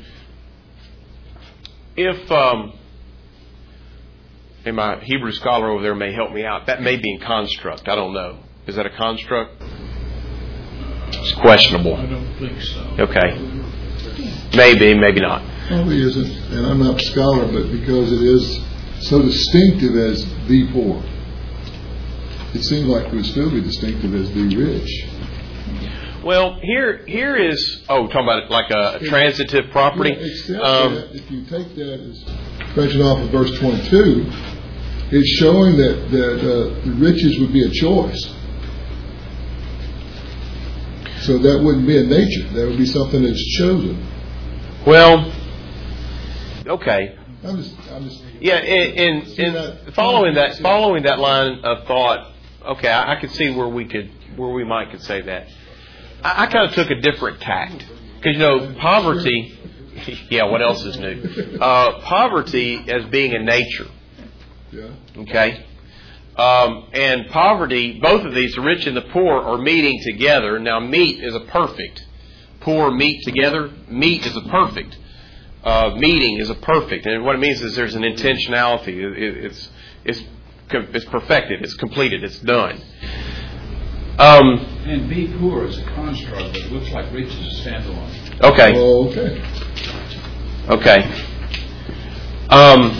If, um, and my Hebrew scholar over there may help me out, that may be in construct. I don't know. Is that a construct? It's questionable. I don't think so. Okay. Maybe, maybe not. Probably isn't, and I'm not a scholar, but because it is so distinctive as the poor, it seems like it would still be distinctive as the rich. Well, here, here is, oh, talking about like a transitive property. Yeah, except um, that if you take that as branching off of verse twenty-two, it's showing that, that uh, the riches would be a choice. So that wouldn't be a nature. That would be something that's chosen. Well, okay. I'm just, I'm just. Yeah, and, and, and following that, following that line of thought, okay, I, I could see where we could, where we might could say that. I, I kind of took a different tact because you know poverty. Yeah, what else is new? Uh, poverty as being a nature. Yeah. Okay. Um, and poverty, both of these, the rich and the poor, are meeting together. Now, meet is a perfect. Poor meet together. Meet is a perfect. Uh, meeting is a perfect. And what it means is there's an intentionality. It, it's it's it's perfected. It's completed. It's done. Um, and be poor is a construct that looks like rich is a standalone. Okay. Oh, okay. Okay. Um,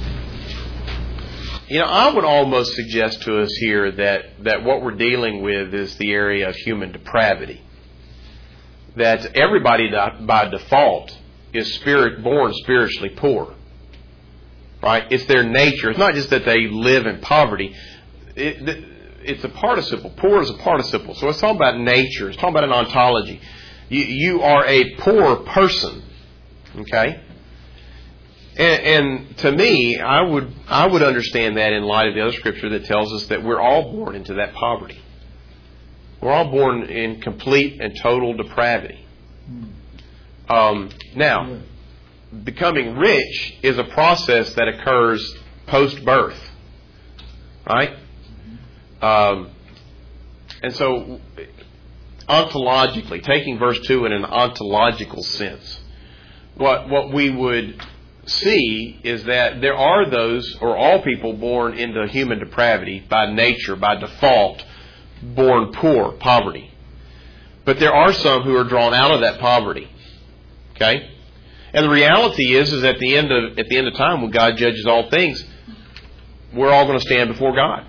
you know, I would almost suggest to us here that, that what we're dealing with is the area of human depravity. That everybody by default is spirit born spiritually poor. Right? It's their nature. It's not just that they live in poverty. It, it's a participle. Poor is a participle. So it's talking about nature. It's talking about an ontology. You, you are a poor person. Okay? And, and to me, I would I would understand that in light of the other scripture that tells us that we're all born into that poverty. We're all born in complete and total depravity. Um, now, becoming rich is a process that occurs post-birth. Right? Um, and so, ontologically, taking verse two in an ontological sense, what what we would see is that there are those, or all people, born into human depravity by nature, by default, born poor, poverty. But there are some who are drawn out of that poverty. Okay? And the reality is, is at the end of at the end of time, when God judges all things, we're all going to stand before God.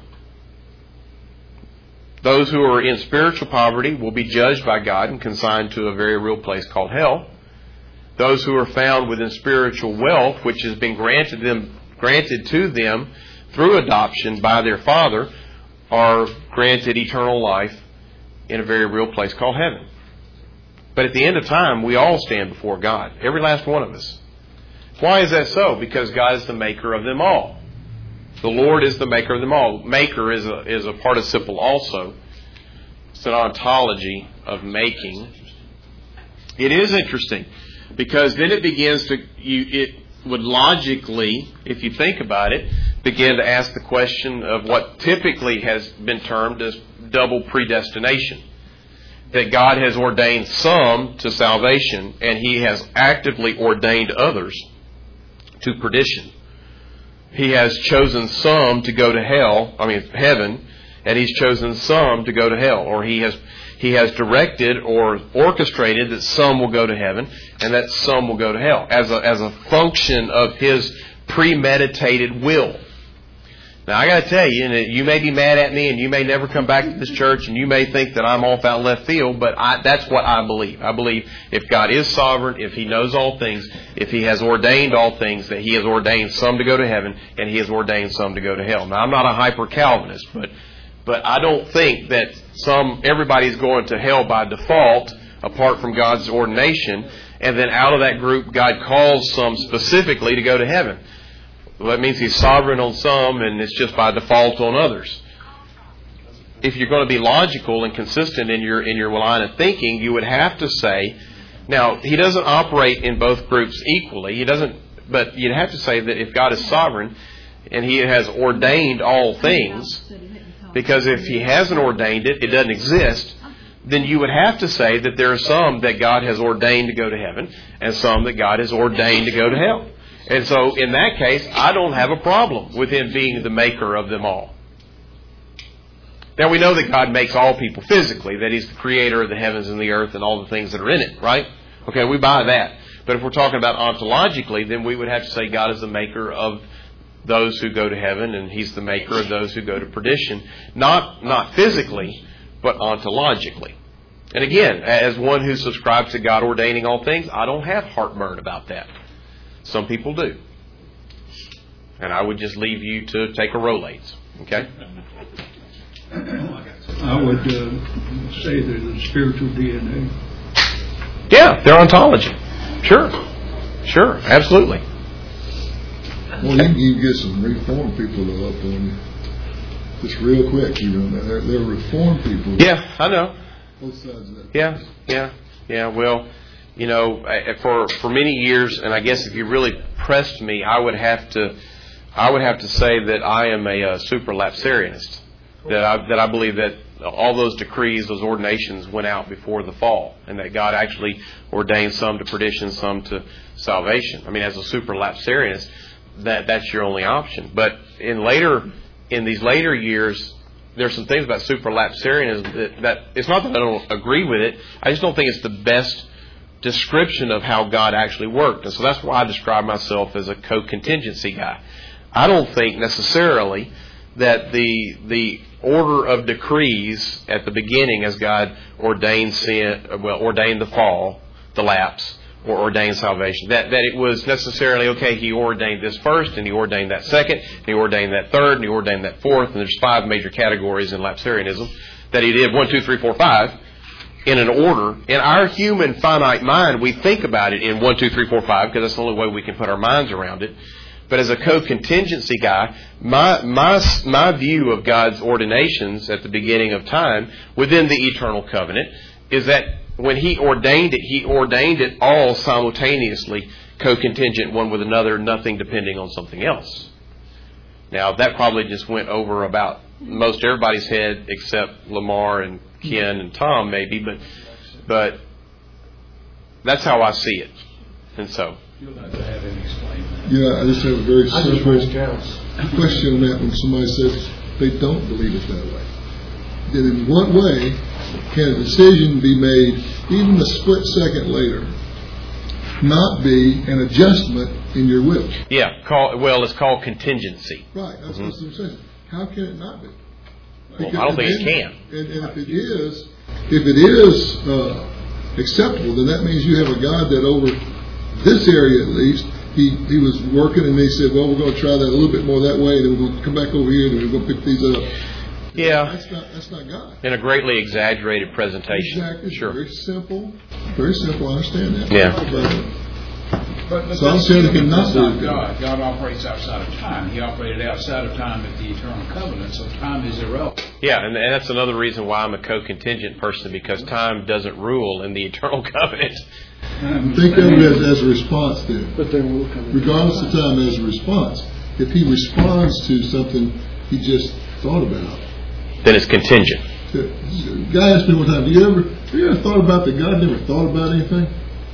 Those who are in spiritual poverty will be judged by God and consigned to a very real place called hell. Those who are found within spiritual wealth, which has been granted them, granted to them through adoption by their Father, are granted eternal life in a very real place called heaven. But at the end of time, we all stand before God, every last one of us. Why is that so? Because God is the maker of them all. The Lord is the maker of them all. Maker is a is a participle also. It's an ontology of making. It is interesting because then it begins to you. It would logically, if you think about it, begin to ask the question of what typically has been termed as double predestination. That God has ordained some to salvation and He has actively ordained others to perdition. He has chosen some to go to hell, I mean heaven, and He's chosen some to go to hell. Or He has He has directed or orchestrated that some will go to heaven and that some will go to hell as a, as a function of His premeditated will. Now, I got to tell you, and you may be mad at me, and you may never come back to this church, and you may think that I'm off out left field, but I, that's what I believe. I believe if God is sovereign, if He knows all things, if He has ordained all things, that He has ordained some to go to heaven, and He has ordained some to go to hell. Now, I'm not a hyper-Calvinist, but but I don't think that some everybody's going to hell by default, apart from God's ordination, and then out of that group, God calls some specifically to go to heaven. Well, that means He's sovereign on some and it's just by default on others. If you're going to be logical and consistent in your in your line of thinking, you would have to say, now, He doesn't operate in both groups equally. He doesn't, but you'd have to say that if God is sovereign and He has ordained all things, because if He hasn't ordained it, it doesn't exist, then you would have to say that there are some that God has ordained to go to heaven and some that God has ordained to go to hell. And so, in that case, I don't have a problem with Him being the maker of them all. Now, we know that God makes all people physically, that He's the creator of the heavens and the earth and all the things that are in it, right? Okay, we buy that. But if we're talking about ontologically, then we would have to say God is the maker of those who go to heaven and He's the maker of those who go to perdition. Not, not physically, but ontologically. And again, as one who subscribes to God ordaining all things, I don't have heartburn about that. Some people do. And I would just leave you to take a Rolaids. Okay? I would uh, say there's a spiritual D N A. Yeah, they're ontology. Sure. Sure, absolutely. Well, you can even get some reform people to up on you. Just real quick, you know, they're, they're reform people. Yeah, I know. Both sides of that. Yeah, yeah, yeah. Well, you know, for for many years, and I guess if you really pressed me, I would have to, I would have to say that I am a, a supralapsarianist. That I that I believe that all those decrees, those ordinations, went out before the fall, and that God actually ordained some to perdition, some to salvation. I mean, as a supralapsarianist, that that's your only option. But in later, in these later years, there's some things about supralapsarianism that, that it's not that I don't agree with it. I just don't think it's the best description of how God actually worked. And so that's why I describe myself as a co-contingency guy. I don't think necessarily that the the order of decrees at the beginning, as God ordained sin, well, ordained the fall, the lapse, or ordained salvation, that, that it was necessarily, okay, He ordained this first, and He ordained that second, and He ordained that third, and He ordained that fourth, and there's five major categories in lapsarianism, that He did one, two, three, four, five, in an order. In our human finite mind, we think about it in one, two, three, four, five, because that's the only way we can put our minds around it. But as a co-contingency guy, my my my view of God's ordinations at the beginning of time within the eternal covenant is that when He ordained it, He ordained it all simultaneously, co-contingent one with another, nothing depending on something else. Now, that probably just went over about most everybody's head except Lamar and Ken and Tom maybe, but but that's how I see it. And so... You'll have to have him explain that. Yeah, I just have a very simple question on that when somebody says they don't believe it that way. That in what way can a decision be made, even a split second later, not be an adjustment in your will? Yeah, call, well, it's called contingency. Right, that's Mm-hmm. what I'm saying. How can it not be? Well, I don't think then, it can. And, and if it is, if it is uh, acceptable, then that means you have a God that over this area at least, he, he was working, and they said, well, we're going to try that a little bit more that way, and then we're going to come back over here, and we're going to pick these up. Yeah. That's not, that's not God. In a greatly exaggerated presentation. Exactly. Sure. Very simple. Very simple. I understand that. Yeah. But, but So I'm saying it cannot that's not be God. God operates outside of time. He operated outside of time at the eternal covenant, so time is irrelevant. Yeah, and, and that's another reason why I'm a co-contingent person, because time doesn't rule in the eternal covenant. Think of it as, as a response then. But there will come a Regardless of time, as a response. If he responds to something he just thought about. Then it's contingent. A guy asked me one time, do you ever, have you ever thought about that God never thought about anything?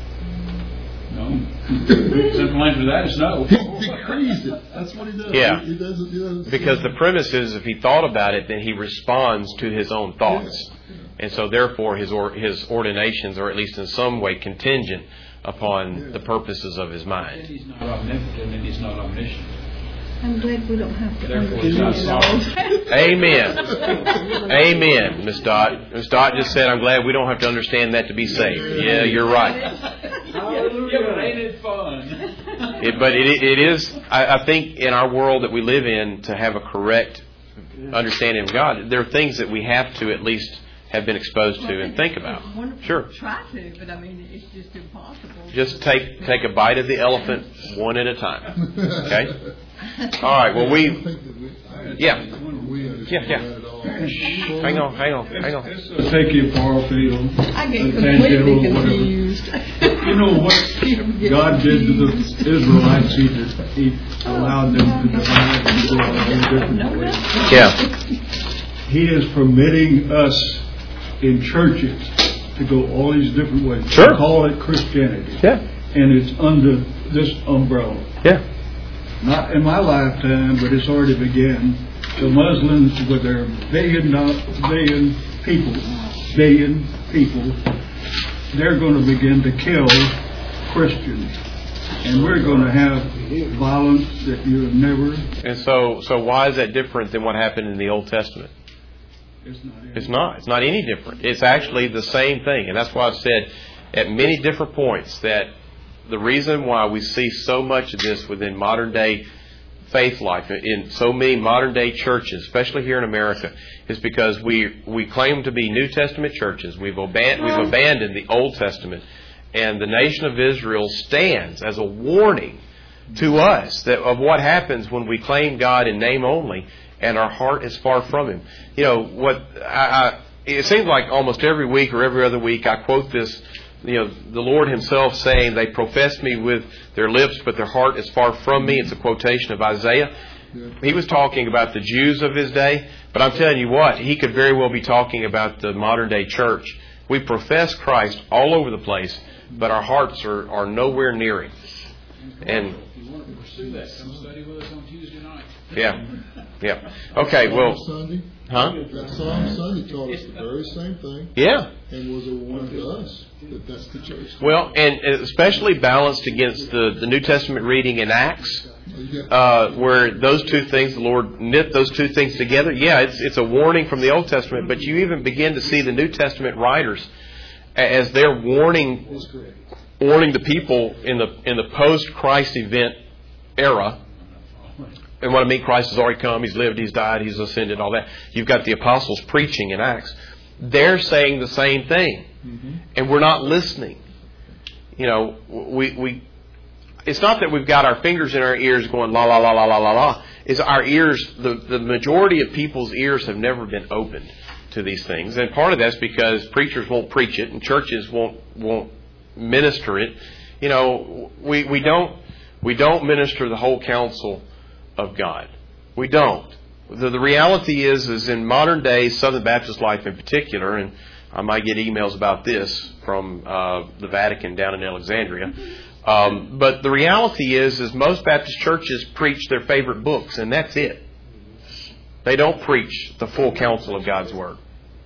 No. Simple answer to that is no. He decrees it. That's what he does. Yeah. He, he doesn't, he doesn't Because the premise is if he thought about it, then he responds to his own thoughts. And so therefore his or, his ordinations are at least in some way contingent upon the purposes of his And mind. he's not omnipotent and he's not omniscient. I'm glad we don't have to Therefore, he's understand not it all. sovereign. Amen. Amen, Miss Dot. Miss Dot just said, I'm glad we don't have to understand that to be saved. Yeah, you're right. Yeah, but ain't it fun? It, but it, it is, I, I think, in our world that we live in, to have a correct understanding of God, there are things that we have to at least have been exposed to and think about. It's wonderful Sure. to try to, but I mean, it's just impossible. Just take take a bite of the elephant one at a time. Okay? All right. Well, we, yeah, yeah, yeah. Hang on, hang on, hang on. This will take you far afield. I get a completely tangential, whatever. confused. You know what God did to the Israelites? He, just, he allowed them to divide and go all different ways. Yeah. He is permitting us in churches to go all these different ways. Sure. We call it Christianity. Yeah. And it's under this umbrella. Yeah. Not in my lifetime, but it's already begun. The Muslims, with their billion, billion people, billion people, they're going to begin to kill Christians. And we're going to have violence that you have never... And so, so why is that different than what happened in the Old Testament? It's not. It's not. It's not any different. It's actually the same thing. And that's why I've said at many different points that the reason why we see so much of this within modern day faith life, in so many modern day churches, especially here in America, is because we we claim to be New Testament churches. We've, aban- we've abandoned the Old Testament. And the nation of Israel stands as a warning to us that of what happens when we claim God in name only and our heart is far from Him. You know, what I, I, it seems like almost every week or every other week I quote this, you know, the Lord Himself saying, they profess me with their lips, but their heart is far from me. It's a quotation of Isaiah. He was talking about the Jews of his day, but I'm telling you what, he could very well be talking about the modern day church. We profess Christ all over the place, but our hearts are, are nowhere near Him. And if you want to pursue that, come study with us on Tuesday night. Yeah, yeah. Okay, well, Sunday, huh? that Psalm Sunday taught us the very same thing. Yeah. And was a warning to us that that's the church. Well, and especially balanced against the, the New Testament reading in Acts, uh, where those two things, the Lord knit those two things together. Yeah, it's it's a warning from the Old Testament, but you even begin to see the New Testament writers as they're warning warning the people in the in the post-Christ event era. And what I mean, Christ has already come, He's lived, He's died, He's ascended, all that. You've got the apostles preaching in Acts. They're saying the same thing. Mm-hmm. And we're not listening. You know, we we it's not that we've got our fingers in our ears going la la la la la la la. It's our ears, the, the majority of people's ears have never been opened to these things. And part of that's because preachers won't preach it and churches won't won't minister it. You know, we, we don't we don't minister the whole counsel of God. We don't. The, the reality is, is in modern day Southern Baptist life in particular, and I might get emails about this from uh, the Vatican down in Alexandria, um, but the reality is, is most Baptist churches preach their favorite books, and that's it. They don't preach the full counsel of God's Word.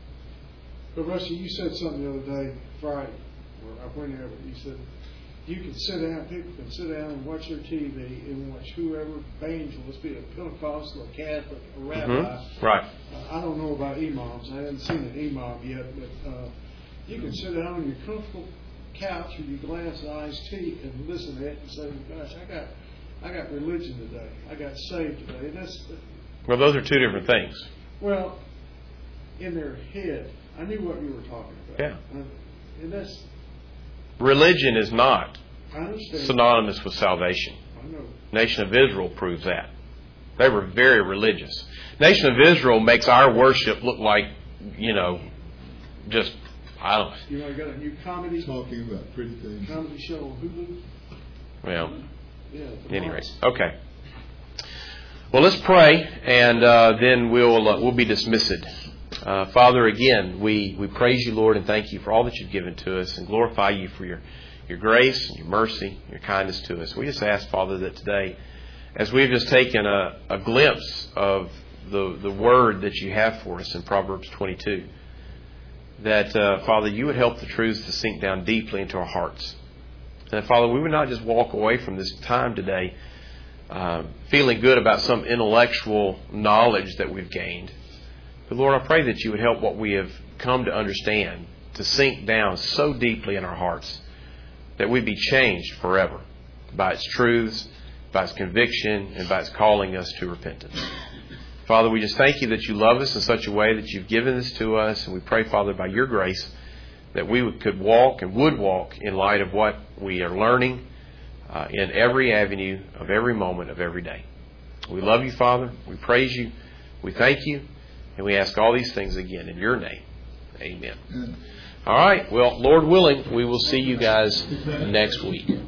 But Rusty, you said something the other day, Friday, or whenever, you said, you can sit down, people can sit down and watch their T V and watch whoever evangelist, be a Pentecostal, a Catholic, a rabbi. Mm-hmm. Right. Uh, I don't know about imams. I haven't seen an imam yet, but uh, you can sit down on your comfortable couch with your glass of iced tea and listen to it and say, "Gosh, I got, I got religion today. I got saved today." And that's well, those are two different things. Well, in their head, I knew what you were talking about. Yeah. Uh, and that's. Religion is not I synonymous with salvation. I know. Nation of Israel proves that. They were very religious. Nation of Israel makes our worship look like, you know, just, I don't know. You know, I got a new comedy. Talking about pretty things. Comedy show on Hulu. Well, yeah, anyway, okay. Well, let's pray, and uh, then we'll uh, we'll be dismissed. Uh, Father, again, we, we praise You, Lord, and thank You for all that You've given to us, and glorify You for Your Your grace, and Your mercy, Your kindness to us. We just ask, Father, that today, as we've just taken a, a glimpse of the the word that You have for us in Proverbs twenty-two, that, uh, Father, You would help the truths to sink down deeply into our hearts. And, Father, we would not just walk away from this time today uh, feeling good about some intellectual knowledge that we've gained. But, Lord, I pray that You would help what we have come to understand to sink down so deeply in our hearts that we'd be changed forever by its truths, by its conviction, and by its calling us to repentance. Father, we just thank You that You love us in such a way that You've given this to us, and we pray, Father, by Your grace, that we could walk and would walk in light of what we are learning uh, in every avenue of every moment of every day. We love You, Father. We praise You. We thank You. And we ask all these things again in Your name. Amen. All right. Well, Lord willing, we will see you guys next week.